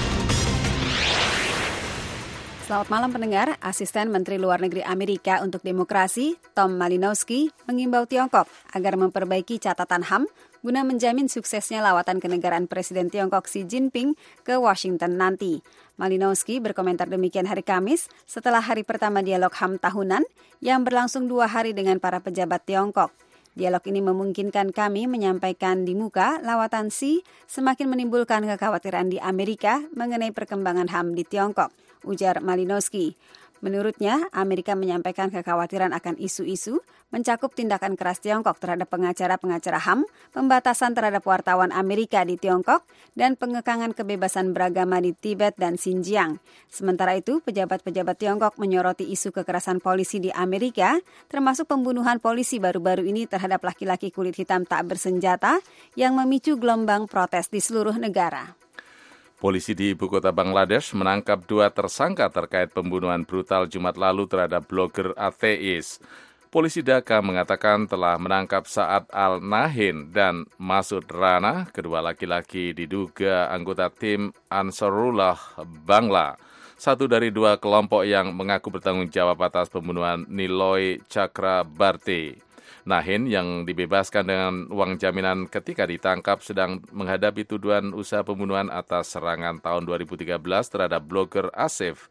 Selamat malam pendengar. Asisten Menteri Luar Negeri Amerika untuk Demokrasi, Tom Malinowski, mengimbau Tiongkok agar memperbaiki catatan H A M guna menjamin suksesnya lawatan kenegaraan Presiden Tiongkok Xi Jinping ke Washington nanti. Malinowski berkomentar demikian hari Kamis setelah hari pertama dialog H A M tahunan yang berlangsung dua hari dengan para pejabat Tiongkok. Dialog ini memungkinkan kami menyampaikan di muka lawatan Xi semakin menimbulkan kekhawatiran di Amerika mengenai perkembangan H A M di Tiongkok, ujar Malinowski. Menurutnya, Amerika menyampaikan kekhawatiran akan isu-isu mencakup tindakan keras Tiongkok terhadap pengacara-pengacara H A M, pembatasan terhadap wartawan Amerika di Tiongkok, dan pengekangan kebebasan beragama di Tibet dan Xinjiang. Sementara itu, pejabat-pejabat Tiongkok menyoroti isu kekerasan polisi di Amerika, termasuk pembunuhan polisi baru-baru ini terhadap laki-laki kulit hitam tak bersenjata yang memicu gelombang protes di seluruh negara. Polisi di ibu kota Bangladesh menangkap dua tersangka terkait pembunuhan brutal Jumat lalu terhadap blogger ateis. Polisi Dhaka mengatakan telah menangkap Saad Al-Nahin dan Masud Rana, kedua laki-laki diduga anggota tim Ansarullah Bangla, satu dari dua kelompok yang mengaku bertanggung jawab atas pembunuhan Niloy Chakrabarty. Nahin yang dibebaskan dengan uang jaminan ketika ditangkap sedang menghadapi tuduhan usaha pembunuhan atas serangan tahun dua ribu tiga belas terhadap blogger Asif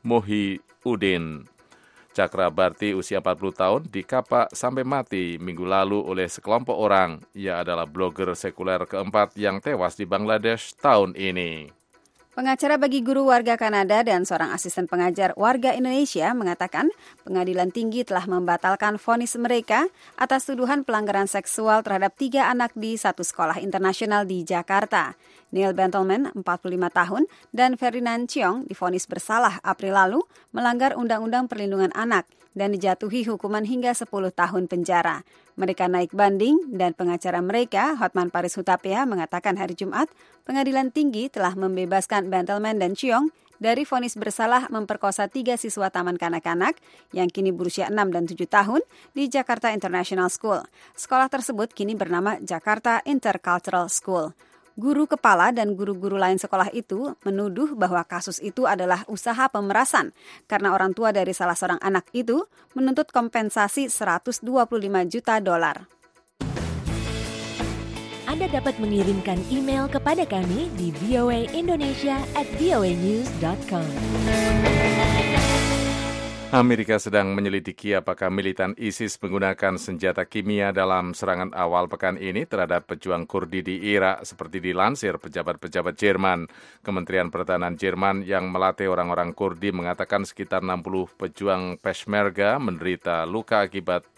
Mohiuddin. Chakrabarty usia empat puluh tahun dikapak sampai mati minggu lalu oleh sekelompok orang. Ia adalah blogger sekuler keempat yang tewas di Bangladesh tahun ini. Pengacara bagi guru warga Kanada dan seorang asisten pengajar warga Indonesia mengatakan pengadilan tinggi telah membatalkan vonis mereka atas tuduhan pelanggaran seksual terhadap tiga anak di satu sekolah internasional di Jakarta. Neil Bentelman, empat puluh lima tahun, dan Ferdinand Chiong divonis bersalah April lalu melanggar Undang-Undang Perlindungan Anak dan dijatuhi hukuman hingga sepuluh tahun penjara. Mereka naik banding dan pengacara mereka, Hotman Paris Hutapea, mengatakan hari Jumat, pengadilan tinggi telah membebaskan Bentelman dan Chiong dari vonis bersalah memperkosa tiga siswa taman kanak-kanak yang kini berusia enam dan tujuh tahun di Jakarta International School. Sekolah tersebut kini bernama Jakarta Intercultural School. Guru kepala dan guru-guru lain sekolah itu menuduh bahwa kasus itu adalah usaha pemerasan karena orang tua dari salah seorang anak itu menuntut kompensasi seratus dua puluh lima juta dolar. Anda dapat mengirimkan email kepada kami di v o a indonesia at v o a news dot com. Amerika sedang menyelidiki apakah militan ISIS menggunakan senjata kimia dalam serangan awal pekan ini terhadap pejuang Kurdi di Irak, seperti dilansir pejabat-pejabat Jerman. Kementerian Pertahanan Jerman yang melatih orang-orang Kurdi mengatakan sekitar enam puluh pejuang Peshmerga menderita luka akibat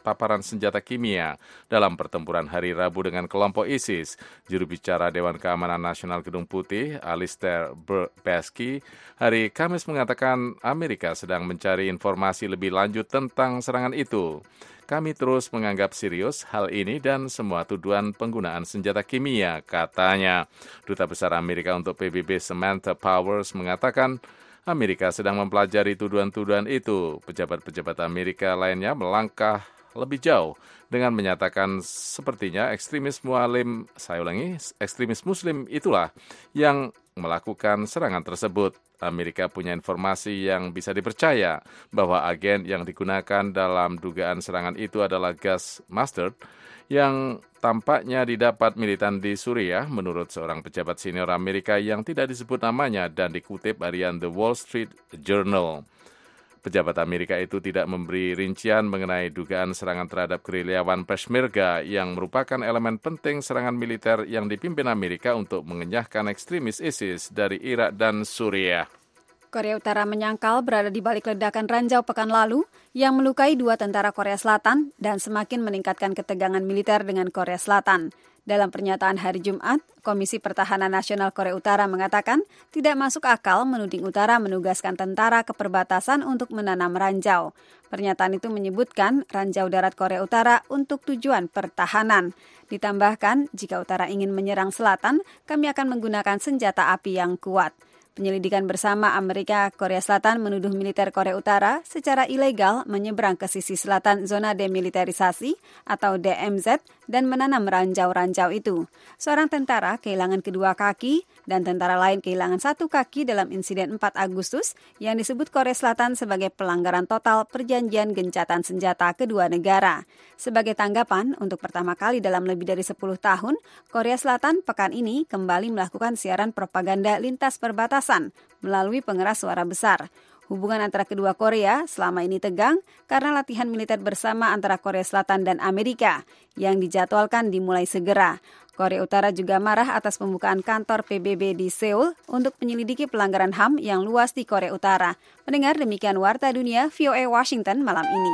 paparan senjata kimia dalam pertempuran hari Rabu dengan kelompok ISIS. Juru bicara Dewan Keamanan Nasional Gedung Putih, Alistair Bersky, hari Kamis mengatakan Amerika sedang mencari informasi lebih lanjut tentang serangan itu. Kami terus menganggap serius hal ini dan semua tuduhan penggunaan senjata kimia, katanya. Duta Besar Amerika untuk P B B Samantha Powers mengatakan Amerika sedang mempelajari tuduhan-tuduhan itu. Pejabat-pejabat Amerika lainnya melangkah lebih jauh dengan menyatakan sepertinya ekstremis Muslim, saya ulangi, ekstremis Muslim itulah yang melakukan serangan tersebut. Amerika punya informasi yang bisa dipercaya bahwa agen yang digunakan dalam dugaan serangan itu adalah gas mustard yang tampaknya didapat militan di Suriah, menurut seorang pejabat senior Amerika yang tidak disebut namanya dan dikutip harian The Wall Street Journal. Pejabat Amerika itu tidak memberi rincian mengenai dugaan serangan terhadap gerilyawan Peshmerga yang merupakan elemen penting serangan militer yang dipimpin Amerika untuk mengenyahkan ekstremis ISIS dari Irak dan Suriah. Korea Utara menyangkal berada di balik ledakan ranjau pekan lalu yang melukai dua tentara Korea Selatan dan semakin meningkatkan ketegangan militer dengan Korea Selatan. Dalam pernyataan hari Jumat, Komisi Pertahanan Nasional Korea Utara mengatakan tidak masuk akal menuding Utara menugaskan tentara ke perbatasan untuk menanam ranjau. Pernyataan itu menyebutkan ranjau darat Korea Utara untuk tujuan pertahanan. Ditambahkan, jika Utara ingin menyerang selatan, kami akan menggunakan senjata api yang kuat. Penyelidikan bersama Amerika Korea Selatan menuduh militer Korea Utara secara ilegal menyeberang ke sisi selatan zona demilitarisasi atau D M Z dan menanam ranjau-ranjau itu. Seorang tentara kehilangan kedua kaki dan tentara lain kehilangan satu kaki dalam insiden empat Agustus yang disebut Korea Selatan sebagai pelanggaran total perjanjian gencatan senjata kedua negara. Sebagai tanggapan, untuk pertama kali dalam lebih dari sepuluh tahun, Korea Selatan pekan ini kembali melakukan siaran propaganda lintas perbatasan melalui pengeras suara besar. Hubungan antara kedua Korea selama ini tegang karena latihan militer bersama antara Korea Selatan dan Amerika yang dijadwalkan dimulai segera. Korea Utara juga marah atas pembukaan kantor P B B di Seoul untuk menyelidiki pelanggaran H A M yang luas di Korea Utara. Mendengar demikian Warta Dunia V O A Washington malam ini.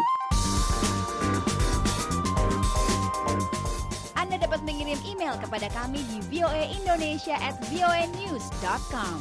Anda dapat mengirim email kepada kami di voaindonesia at voanews dot com.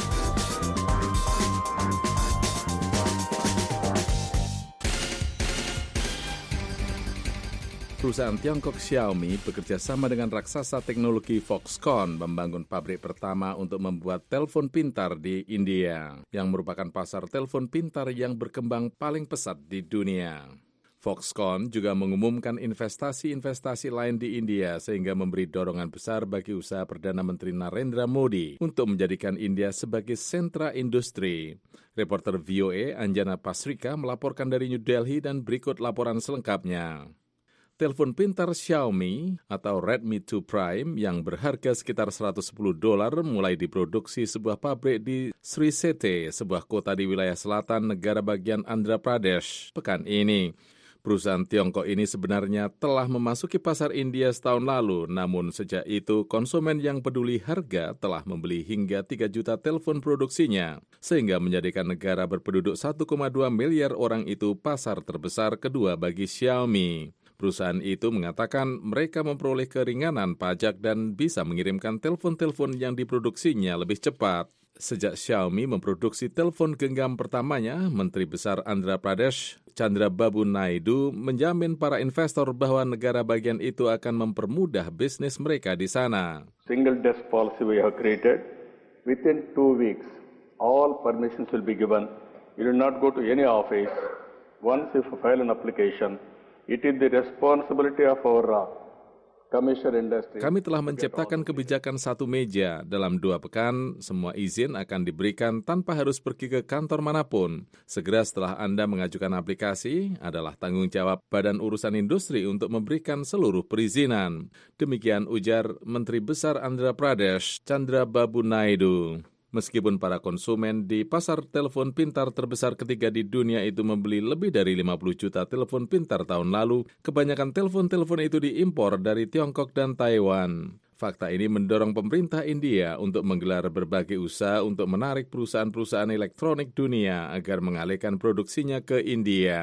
Perusahaan Tiongkok Xiaomi bekerja sama dengan raksasa teknologi Foxconn membangun pabrik pertama untuk membuat telepon pintar di India, yang merupakan pasar telepon pintar yang berkembang paling pesat di dunia. Foxconn juga mengumumkan investasi-investasi lain di India sehingga memberi dorongan besar bagi usaha Perdana Menteri Narendra Modi untuk menjadikan India sebagai sentra industri. Reporter V O A Anjana Pasrika melaporkan dari New Delhi dan berikut laporan selengkapnya. Telepon pintar Xiaomi atau Redmi dua Prime yang berharga sekitar seratus sepuluh dolar mulai diproduksi sebuah pabrik di Sri Sete, sebuah kota di wilayah selatan negara bagian Andhra Pradesh, pekan ini. Perusahaan Tiongkok ini sebenarnya telah memasuki pasar India setahun lalu, namun sejak itu konsumen yang peduli harga telah membeli hingga tiga juta telepon produksinya, sehingga menjadikan negara berpenduduk satu koma dua miliar orang itu pasar terbesar kedua bagi Xiaomi. Perusahaan itu mengatakan mereka memperoleh keringanan pajak dan bisa mengirimkan telepon-telepon yang diproduksinya lebih cepat. Sejak Xiaomi memproduksi telepon genggam pertamanya, Menteri Besar Andhra Pradesh, Chandrababu Naidu, menjamin para investor bahwa negara bagian itu akan mempermudah bisnis mereka di sana. Single desk policy we have created. Within two weeks, all permissions will be given. You do not go to any office. Once you file an application, it is the responsibility of our uh, commercial industry. Kami telah menciptakan kebijakan satu meja. Dalam dua pekan, semua izin akan diberikan tanpa harus pergi ke kantor manapun. Segera setelah Anda mengajukan aplikasi, adalah tanggung jawab Badan Urusan Industri untuk memberikan seluruh perizinan. Demikian ujar Menteri Besar Andhra Pradesh, Chandrababu Naidu. Meskipun para konsumen di pasar telepon pintar terbesar ketiga di dunia itu membeli lebih dari lima puluh juta telepon pintar tahun lalu, kebanyakan telepon-telepon itu diimpor dari Tiongkok dan Taiwan. Fakta ini mendorong pemerintah India untuk menggelar berbagai usaha untuk menarik perusahaan-perusahaan elektronik dunia agar mengalihkan produksinya ke India.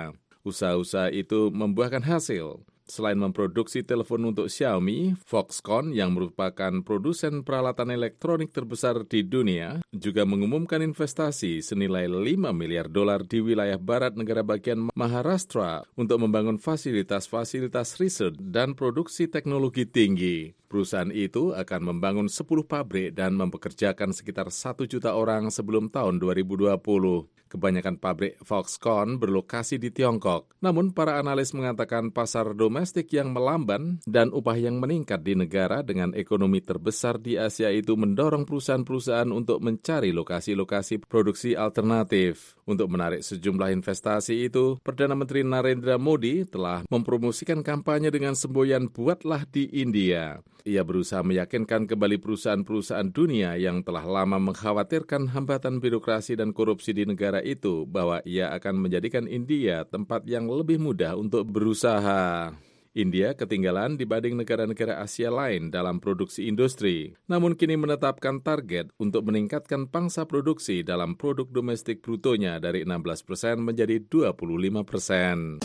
Usaha-usaha itu membuahkan hasil. Selain memproduksi telepon untuk Xiaomi, Foxconn yang merupakan produsen peralatan elektronik terbesar di dunia juga mengumumkan investasi senilai lima miliar dolar di wilayah barat negara bagian Maharashtra untuk membangun fasilitas-fasilitas riset dan produksi teknologi tinggi. Perusahaan itu akan membangun sepuluh pabrik dan mempekerjakan sekitar satu juta orang sebelum tahun dua ribu dua puluh. Kebanyakan pabrik Foxconn berlokasi di Tiongkok. Namun para analis mengatakan pasar domestik yang melamban dan upah yang meningkat di negara dengan ekonomi terbesar di Asia itu mendorong perusahaan-perusahaan untuk mencari lokasi-lokasi produksi alternatif. Untuk menarik sejumlah investasi itu, Perdana Menteri Narendra Modi telah mempromosikan kampanye dengan semboyan "Buatlah di India". Ia berusaha meyakinkan kembali perusahaan-perusahaan dunia yang telah lama mengkhawatirkan hambatan birokrasi dan korupsi di negara itu bahwa ia akan menjadikan India tempat yang lebih mudah untuk berusaha. India ketinggalan dibanding negara-negara Asia lain dalam produksi industri, namun kini menetapkan target untuk meningkatkan pangsa produksi dalam produk domestik brutonya dari enam belas persen menjadi dua puluh lima persen.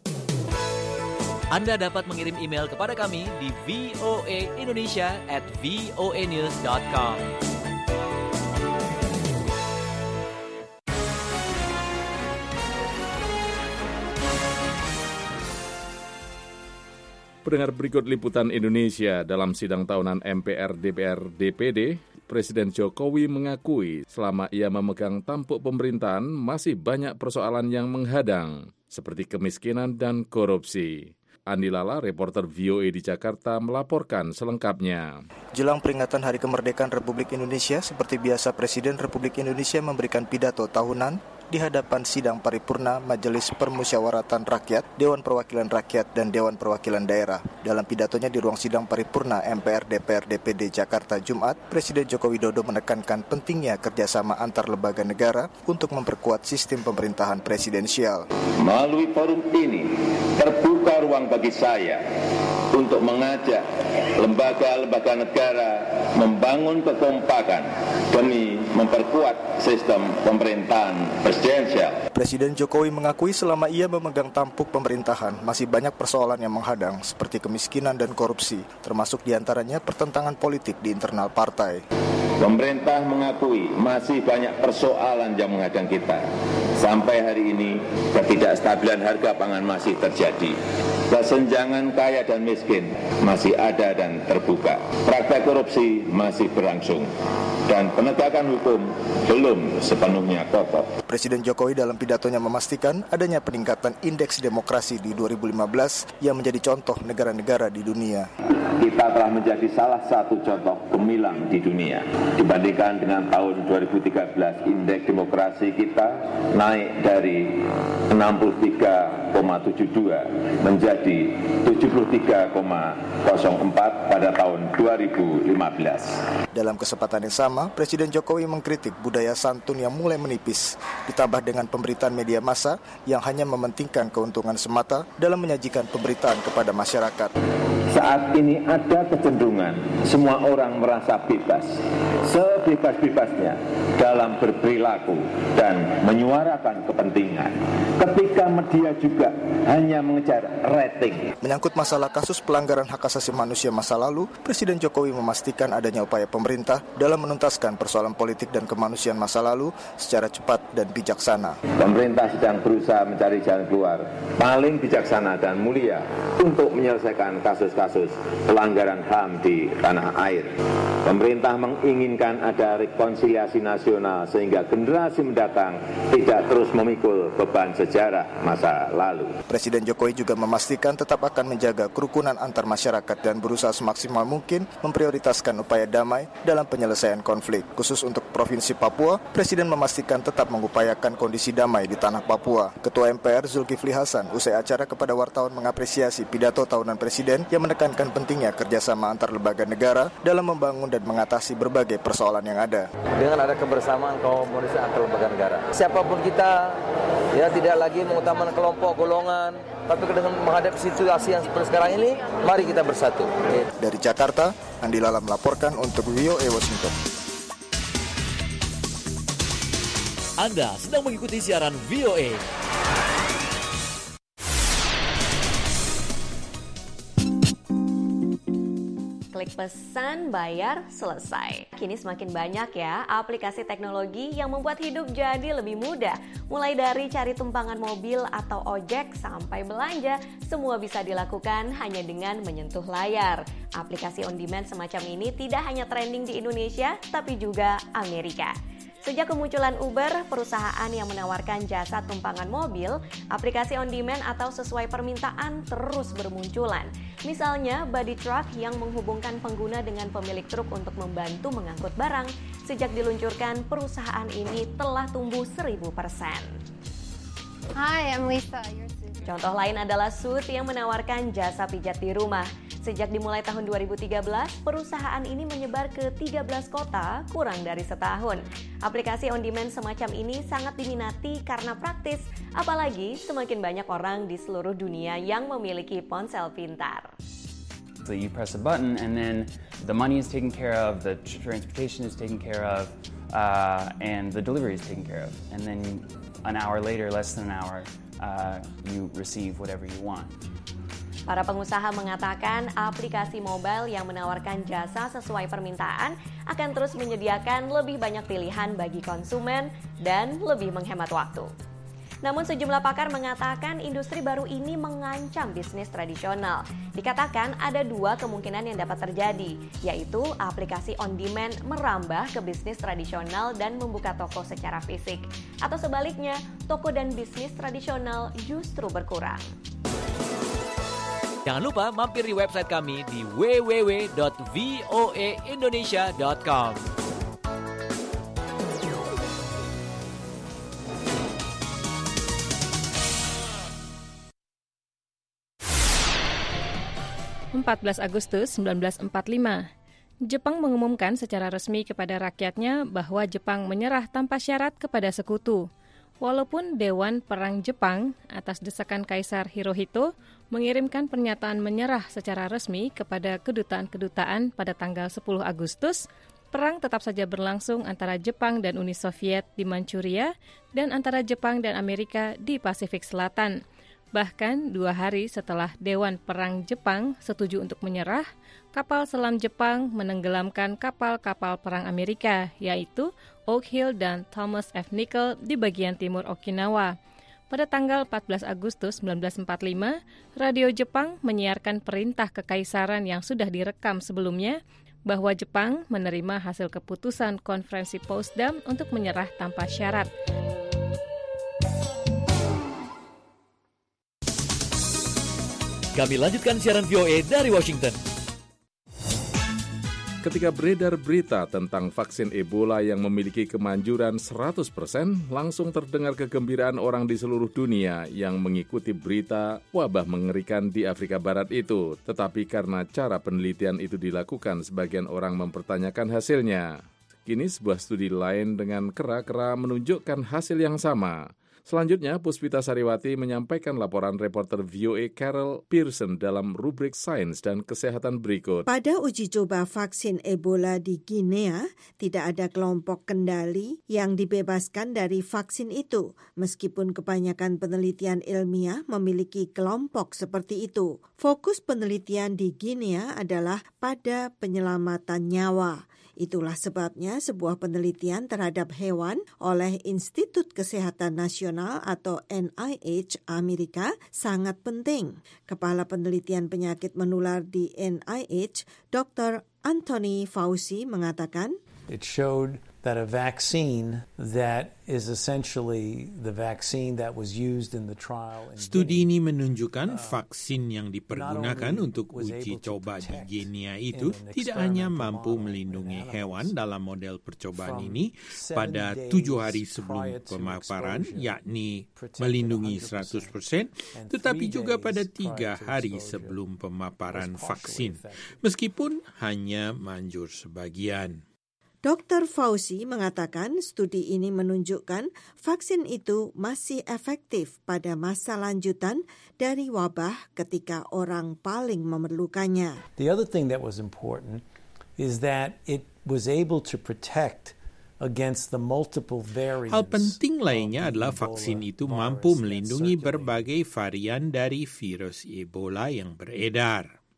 Anda dapat mengirim email kepada kami di v o a indonesia at v o a news dot com. Pendengar, berikut liputan Indonesia. Dalam sidang tahunan M P R D P R D P D, Presiden Jokowi mengakui selama ia memegang tampuk pemerintahan masih banyak persoalan yang menghadang, seperti kemiskinan dan korupsi. Andi Lala, reporter V O A di Jakarta, melaporkan selengkapnya. Jelang peringatan Hari Kemerdekaan Republik Indonesia, seperti biasa Presiden Republik Indonesia memberikan pidato tahunan di hadapan sidang paripurna Majelis Permusyawaratan Rakyat, Dewan Perwakilan Rakyat, dan Dewan Perwakilan Daerah. Dalam pidatonya di ruang sidang paripurna M P R D P R D P D Jakarta Jumat, Presiden Joko Widodo menekankan pentingnya kerjasama antar lembaga negara untuk memperkuat sistem pemerintahan presidensial. Melalui forum ini, terbuka ruang bagi saya untuk mengajak lembaga-lembaga negara membangun kekompakan demi memperkuat sistem pemerintahan presidensial. Presiden Jokowi mengakui selama ia memegang tampuk pemerintahan masih banyak persoalan yang menghadang seperti kemiskinan dan korupsi, termasuk diantaranya pertentangan politik di internal partai. Pemerintah mengakui masih banyak persoalan yang menghadang kita. Sampai hari ini, ketidakstabilan harga pangan masih terjadi. Kesenjangan kaya dan miskin masih ada dan terbuka. Praktek korupsi masih berlangsung. Dan penegakan hukum belum sepenuhnya kokoh. Presiden Jokowi dalam pidatonya memastikan adanya peningkatan indeks demokrasi di dua ribu lima belas yang menjadi contoh negara-negara di dunia. Kita telah menjadi salah satu contoh gemilang di dunia. Dibandingkan dengan tahun dua ribu tiga belas, indeks demokrasi kita naik dari enam puluh tiga koma tujuh dua menjadi tujuh puluh tiga koma nol empat pada tahun dua ribu lima belas. Dalam kesempatan yang sama, Presiden Jokowi mengkritik budaya santun yang mulai menipis, ditambah dengan pemberitaan media massa yang hanya mementingkan keuntungan semata dalam menyajikan pemberitaan kepada masyarakat. Saat ini ada kecenderungan semua orang merasa bebas, sebebas-bebasnya dalam berperilaku dan menyuarakan kepentingan. Ketika media juga hanya mengejar rating. Menyangkut masalah kasus pelanggaran hak asasi manusia masa lalu, Presiden Jokowi memastikan adanya upaya pemerintah dalam menuntaskan persoalan politik dan kemanusiaan masa lalu secara cepat dan bijaksana. Pemerintah sedang berusaha mencari jalan keluar paling bijaksana dan mulia untuk menyelesaikan kasus-kasus pelanggaran H A M di tanah air. Pemerintah menginginkan ada rekonsiliasi nasional sehingga generasi mendatang tidak terus memikul beban sejarah masa lalu. Presiden Jokowi juga memastikan tetap akan menjaga kerukunan antar masyarakat dan berusaha semaksimal mungkin memprioritaskan upaya damai dalam penyelesaian konflik. Khusus untuk Provinsi Papua, Presiden memastikan tetap mengupayakan kondisi damai di tanah Papua. Ketua M P R Zulkifli Hasan usai acara kepada wartawan mengapresiasi pidato tahunan Presiden yang menekankan pentingnya kerjasama antar lembaga negara dalam membangun dan mengatasi berbagai persoalan yang ada. Dengan ada kebersamaan komunitas antar lembaga negara, siapapun kita ya tidak lagi mengutamakan kelompok golongan, tapi dengan menghadapi situasi yang seperti sekarang ini, mari kita bersatu. Dari Jakarta, Andi Lala melaporkan untuk V O A Washington. Anda sedang mengikuti siaran V O A. Klik pesan, bayar, selesai. Kini semakin banyak ya aplikasi teknologi yang membuat hidup jadi lebih mudah. Mulai dari cari tumpangan mobil atau ojek sampai belanja, semua bisa dilakukan hanya dengan menyentuh layar. Aplikasi on demand semacam ini tidak hanya trending di Indonesia, tapi juga Amerika. Sejak kemunculan Uber, perusahaan yang menawarkan jasa tumpangan mobil, aplikasi on demand atau sesuai permintaan terus bermunculan. Misalnya, Buddy Truck yang menghubungkan pengguna dengan pemilik truk untuk membantu mengangkut barang. Sejak diluncurkan, perusahaan ini telah tumbuh seribu persen. Hi, I'm Lisa. Your Contoh lain adalah Sooth yang menawarkan jasa pijat di rumah. Sejak dimulai tahun dua ribu tiga belas, perusahaan ini menyebar ke tiga belas kota kurang dari setahun. Aplikasi on demand semacam ini sangat diminati karena praktis, apalagi semakin banyak orang di seluruh dunia yang memiliki ponsel pintar. So you press a button and then the money is taken care of, the transportation is taken care of, uh, and the delivery is taken care of. And then an hour later, less than an hour, uh, you receive whatever you want. Para pengusaha mengatakan aplikasi mobile yang menawarkan jasa sesuai permintaan akan terus menyediakan lebih banyak pilihan bagi konsumen dan lebih menghemat waktu. Namun sejumlah pakar mengatakan industri baru ini mengancam bisnis tradisional. Dikatakan ada dua kemungkinan yang dapat terjadi, yaitu aplikasi on demand merambah ke bisnis tradisional dan membuka toko secara fisik. Atau sebaliknya, toko dan bisnis tradisional justru berkurang. Jangan lupa mampir di website kami di w w w dot v o a indonesia dot com. empat belas Agustus seribu sembilan ratus empat puluh lima, Jepang mengumumkan secara resmi kepada rakyatnya bahwa Jepang menyerah tanpa syarat kepada sekutu. Walaupun Dewan Perang Jepang atas desakan Kaisar Hirohito mengirimkan pernyataan menyerah secara resmi kepada kedutaan-kedutaan pada tanggal sepuluh Agustus, perang tetap saja berlangsung antara Jepang dan Uni Soviet di Manchuria dan antara Jepang dan Amerika di Pasifik Selatan. Bahkan dua hari setelah Dewan Perang Jepang setuju untuk menyerah, kapal selam Jepang menenggelamkan kapal-kapal perang Amerika, yaitu Oak Hill dan Thomas F. Nickel di bagian timur Okinawa. Pada tanggal empat belas Agustus seribu sembilan ratus empat puluh lima, radio Jepang menyiarkan perintah kekaisaran yang sudah direkam sebelumnya bahwa Jepang menerima hasil keputusan konferensi Potsdam untuk menyerah tanpa syarat. Kami lanjutkan siaran V O A dari Washington. Ketika beredar berita tentang vaksin Ebola yang memiliki kemanjuran seratus persen, langsung terdengar kegembiraan orang di seluruh dunia yang mengikuti berita wabah mengerikan di Afrika Barat itu. Tetapi karena cara penelitian itu dilakukan, sebagian orang mempertanyakan hasilnya. Kini sebuah studi lain dengan kera-kera menunjukkan hasil yang sama. Selanjutnya, Puspita Sariwati menyampaikan laporan reporter V O A Carol Pearson dalam rubrik Sains dan Kesehatan berikut. Pada uji coba vaksin Ebola di Guinea, tidak ada kelompok kendali yang dibebaskan dari vaksin itu, meskipun kebanyakan penelitian ilmiah memiliki kelompok seperti itu. Fokus penelitian di Guinea adalah pada penyelamatan nyawa. Itulah sebabnya sebuah penelitian terhadap hewan oleh Institut Kesehatan Nasional atau N I H Amerika sangat penting. Kepala Penelitian Penyakit Menular di N I H, Doktor Anthony Fauci mengatakan, It showed that a vaccine that is essentially the vaccine that was used in the trial. Studi ini menunjukkan vaksin yang dipergunakan untuk uji coba di Guinea itu tidak hanya mampu melindungi hewan dalam model percobaan ini pada tujuh hari sebelum pemaparan, yakni melindungi seratus persen, tetapi juga pada tiga hari sebelum pemaparan vaksin, meskipun hanya manjur sebagian. Doktor Fauci mengatakan studi ini menunjukkan vaksin itu masih efektif pada masa lanjutan dari wabah ketika orang paling memerlukannya. The other thing that was important is that it was able to protect against the multiple variants. Hal penting lainnya adalah vaksin itu mampu melindungi berbagai varian dari virus Ebola yang beredar.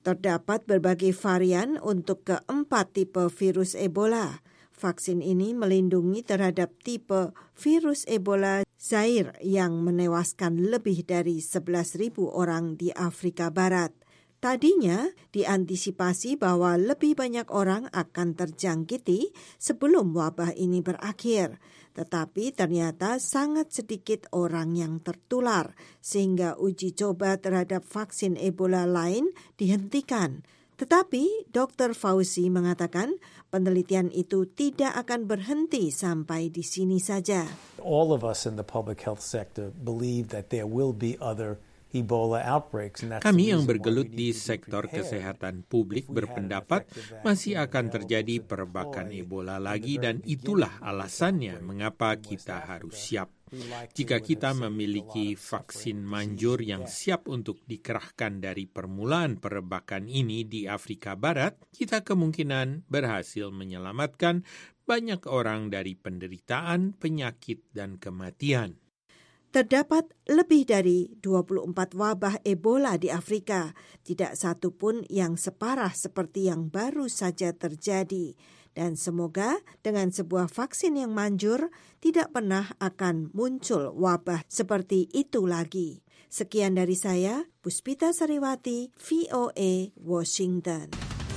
Terdapat berbagai varian untuk keempat tipe virus Ebola. Vaksin ini melindungi terhadap tipe virus Ebola Zaire yang menewaskan lebih dari sebelas ribu orang di Afrika Barat. Tadinya diantisipasi bahwa lebih banyak orang akan terjangkiti sebelum wabah ini berakhir. Tetapi ternyata sangat sedikit orang yang tertular sehingga uji coba terhadap vaksin Ebola lain dihentikan. Tetapi dokter Fauci mengatakan penelitian itu tidak akan berhenti sampai di sini saja. All of us in the public health sector believe that there will be other Ebola outbreaks. Kami yang bergelut di sektor kesehatan publik berpendapat masih akan terjadi perebakan Ebola lagi dan itulah alasannya mengapa kita harus siap. Jika kita memiliki vaksin manjur yang siap untuk dikerahkan dari permulaan perebakan ini di Afrika Barat, kita kemungkinan berhasil menyelamatkan banyak orang dari penderitaan, penyakit, dan kematian. Terdapat lebih dari dua puluh empat wabah Ebola di Afrika, tidak satu pun yang separah seperti yang baru saja terjadi. Dan semoga dengan sebuah vaksin yang manjur, tidak pernah akan muncul wabah seperti itu lagi. Sekian dari saya, Puspita Sariwati, V O A, Washington.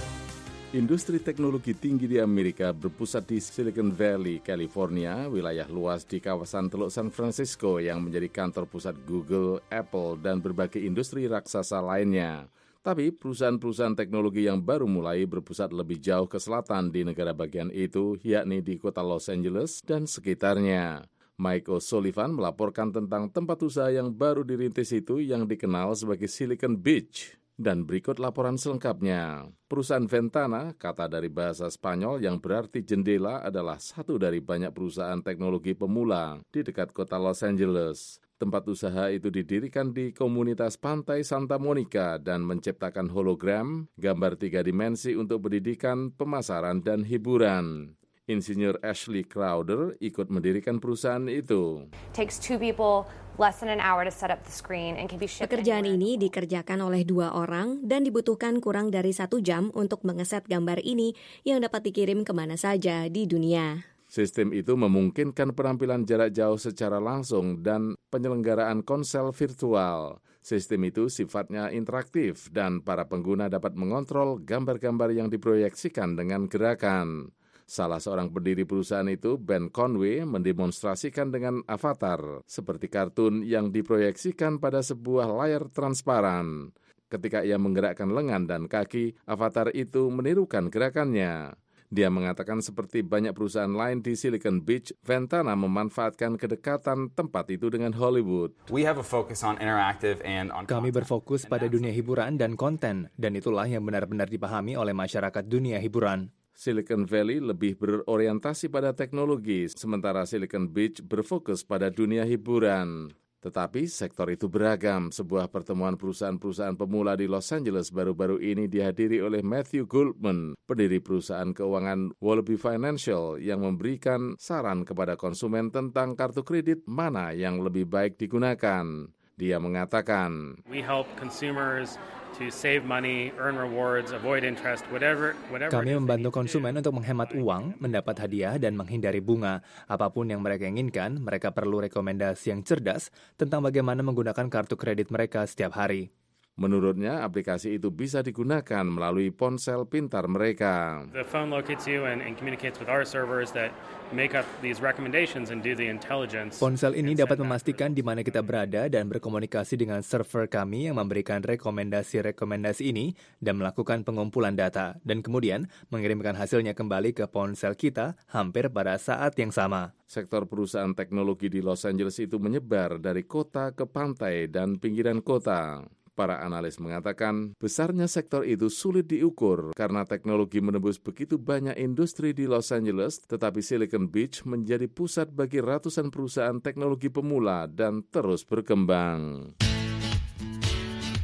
Industri teknologi tinggi di Amerika berpusat di Silicon Valley, California, wilayah luas di kawasan Teluk San Francisco yang menjadi kantor pusat Google, Apple, dan berbagai industri raksasa lainnya. Tapi perusahaan-perusahaan teknologi yang baru mulai berpusat lebih jauh ke selatan di negara bagian itu, yakni di kota Los Angeles dan sekitarnya. Mike O'Sullivan melaporkan tentang tempat usaha yang baru dirintis itu yang dikenal sebagai Silicon Beach. Dan berikut laporan selengkapnya. Perusahaan Ventana, kata dari bahasa Spanyol yang berarti jendela, adalah satu dari banyak perusahaan teknologi pemula di dekat kota Los Angeles. Tempat usaha itu didirikan di komunitas pantai Santa Monica dan menciptakan hologram, gambar tiga dimensi untuk pendidikan, pemasaran, dan hiburan. Insinyur Ashley Crowder ikut mendirikan perusahaan itu. Takes two people less than an hour to set up the screen and can be shipped. Pekerjaan ini dikerjakan oleh dua orang dan dibutuhkan kurang dari satu jam untuk mengeset gambar ini yang dapat dikirim kemana saja di dunia. Sistem itu memungkinkan penampilan jarak jauh secara langsung dan penyelenggaraan konsel virtual. Sistem itu sifatnya interaktif dan para pengguna dapat mengontrol gambar-gambar yang diproyeksikan dengan gerakan. Salah seorang pendiri perusahaan itu, Ben Conway, mendemonstrasikan dengan avatar seperti kartun yang diproyeksikan pada sebuah layar transparan. Ketika ia menggerakkan lengan dan kaki, avatar itu menirukan gerakannya. Dia mengatakan seperti banyak perusahaan lain di Silicon Beach, Ventana memanfaatkan kedekatan tempat itu dengan Hollywood. We have a focus on interactive and on Kami berfokus pada dunia hiburan dan konten, dan itulah yang benar-benar dipahami oleh masyarakat dunia hiburan. Silicon Valley lebih berorientasi pada teknologi, sementara Silicon Beach berfokus pada dunia hiburan. Tetapi sektor itu beragam. Sebuah pertemuan perusahaan-perusahaan pemula di Los Angeles baru-baru ini dihadiri oleh Matthew Goldman, pendiri perusahaan keuangan Wallaby Financial, yang memberikan saran kepada konsumen tentang kartu kredit mana yang lebih baik digunakan. Dia mengatakan, We help consumers to save money, earn rewards, avoid interest, whatever, whatever. Kami membantu konsumen untuk menghemat uang, mendapat hadiah, dan menghindari bunga. Apapun yang mereka inginkan, mereka perlu rekomendasi yang cerdas tentang bagaimana menggunakan kartu kredit mereka setiap hari. Menurutnya, aplikasi itu bisa digunakan melalui ponsel pintar mereka. The phone locates you and, and communicates with our servers that make up these recommendations and do the intelligence. Ponsel ini dapat memastikan di mana kita berada dan berkomunikasi dengan server kami yang memberikan rekomendasi-rekomendasi ini dan melakukan pengumpulan data, dan kemudian mengirimkan hasilnya kembali ke ponsel kita hampir pada saat yang sama. Sektor perusahaan teknologi di Los Angeles itu menyebar dari kota ke pantai dan pinggiran kota. Para analis mengatakan besarnya sektor itu sulit diukur karena teknologi menembus begitu banyak industri di Los Angeles, tetapi Silicon Beach menjadi pusat bagi ratusan perusahaan teknologi pemula dan terus berkembang.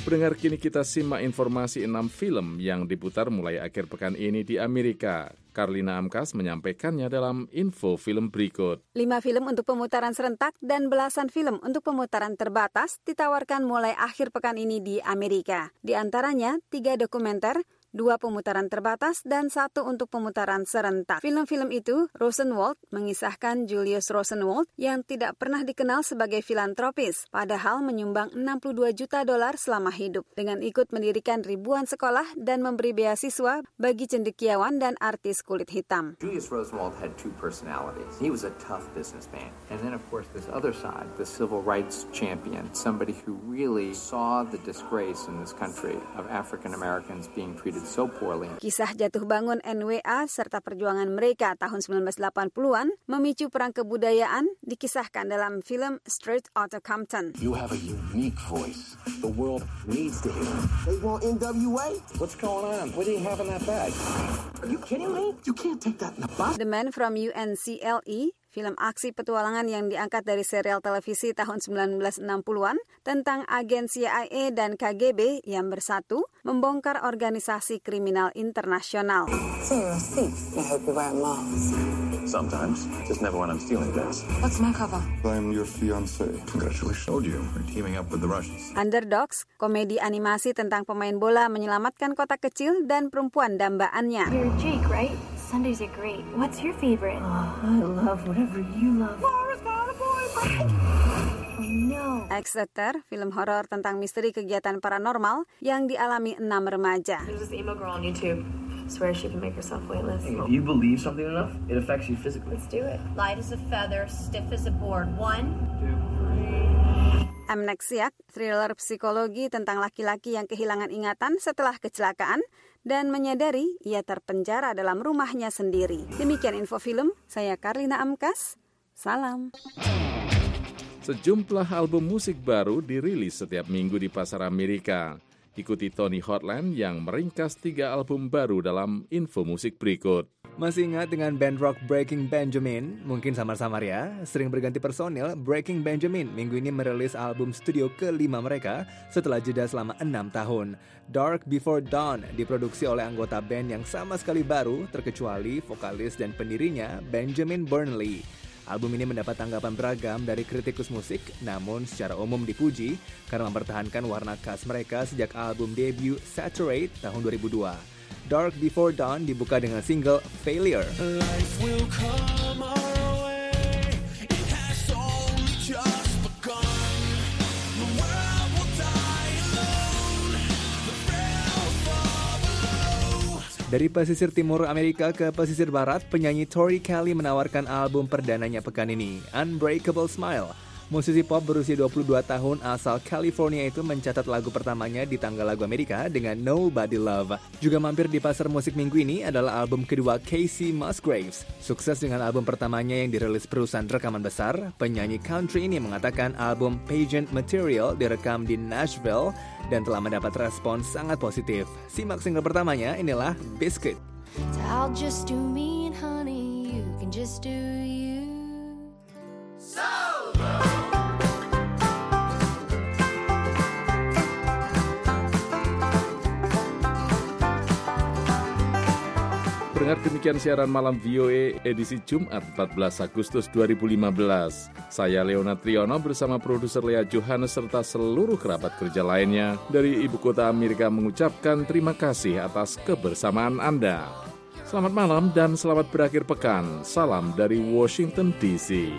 Pendengar, kini kita simak informasi enam film yang diputar mulai akhir pekan ini di Amerika. Karlina Amkas menyampaikannya dalam info film berikut. Lima film untuk pemutaran serentak dan belasan film untuk pemutaran terbatas ditawarkan mulai akhir pekan ini di Amerika. Di antaranya tiga dokumenter, dua pemutaran terbatas, dan satu untuk pemutaran serentak. Film-film itu, Rosenwald mengisahkan Julius Rosenwald yang tidak pernah dikenal sebagai filantropis, padahal menyumbang enam puluh dua juta dolar selama hidup, dengan ikut mendirikan ribuan sekolah dan memberi beasiswa bagi cendekiawan dan artis kulit hitam. Julius Rosenwald had two personalities. He was a tough businessman. And then, of course, this other side, the civil rights champion, somebody who really saw the disgrace in this country of African Americans being treated so poorly. Kisah jatuh bangun N W A serta perjuangan mereka tahun sembilan belas delapan puluhan memicu perang kebudayaan dikisahkan dalam film Straight Outta Compton. You have a unique voice. The world needs to hear it. They want N W A? What's going on? What do you have in that bag? Are you kidding me? You can't take that in the box. The Man from U N C L E, film aksi petualangan yang diangkat dari serial televisi tahun sembilan belas enam puluhan tentang agen C I A dan K G B yang bersatu membongkar organisasi kriminal internasional. So you're a thief. I hope you're wearing masks. Sometimes. Just never when I'm stealing things. What's my cover? I'm your fiancé. Congratulations. Told you. We're teaming up with the Russians. Underdogs, komedi animasi tentang pemain bola menyelamatkan kota kecil dan perempuan dambaannya. You're Jake, right? Sundays are great. What's your favorite? Oh, I love whatever you love. Laura's got a boyfriend! Oh no. Exeter, film horor tentang misteri kegiatan paranormal yang dialami enam remaja. There's this emo girl on YouTube. Swears she can make herself weightless. Hey, if you believe something enough, it affects you physically. Let's do it. Light as a feather, stiff as a board. One, two, three. Amnesiac, thriller psikologi tentang laki-laki yang kehilangan ingatan setelah kecelakaan dan menyadari ia terpenjara dalam rumahnya sendiri. Demikian info film, saya Karlina Amkas, salam. Sejumlah album musik baru dirilis setiap minggu di pasar Amerika. Ikuti Tony Hotland yang meringkas tiga album baru dalam info musik berikut. Masih ingat dengan band rock Breaking Benjamin? Mungkin samar-samar ya, sering berganti personil. Breaking Benjamin minggu ini merilis album studio kelima mereka setelah jeda selama enam tahun. Dark Before Dawn diproduksi oleh anggota band yang sama sekali baru, terkecuali vokalis dan pendirinya Benjamin Burnley. Album ini mendapat tanggapan beragam dari kritikus musik, namun secara umum dipuji karena mempertahankan warna khas mereka sejak album debut Saturate tahun dua ribu dua. Dark Before Dawn dibuka dengan single Failure. Life will come our way. It has only just begun. The world will die alone. The frail will fall below. Dari pesisir timur Amerika ke pesisir barat, penyanyi Tori Kelly menawarkan album perdananya pekan ini, Unbreakable Smile. Musisi pop berusia dua puluh dua tahun asal California itu mencatat lagu pertamanya di tangga lagu Amerika dengan Nobody Love. Juga mampir di pasar musik minggu ini adalah album kedua Casey Musgraves. Sukses dengan album pertamanya yang dirilis perusahaan rekaman besar, penyanyi country ini mengatakan album Pageant Material direkam di Nashville dan telah mendapat respons sangat positif. Simak single pertamanya, inilah Biscuit. I'll just do me and honey, you can just do you. So Pendengar, demikian siaran malam V O A edisi Jumat empat belas Agustus dua ribu lima belas. Saya Leona Triono bersama produser Lea Johannes serta seluruh kerabat kerja lainnya dari ibu kota Amerika mengucapkan terima kasih atas kebersamaan Anda. Selamat malam dan selamat berakhir pekan. Salam dari Washington D C.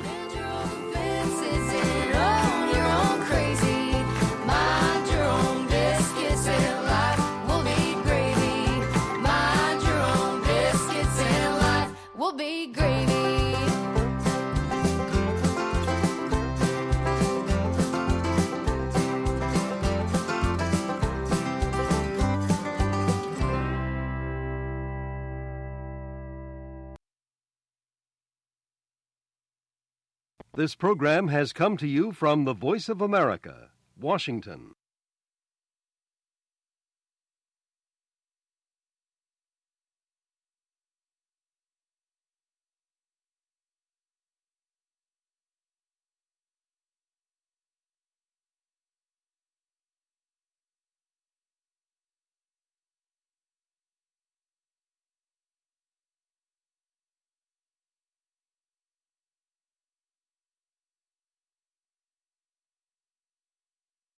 This program has come to you from the Voice of America, Washington.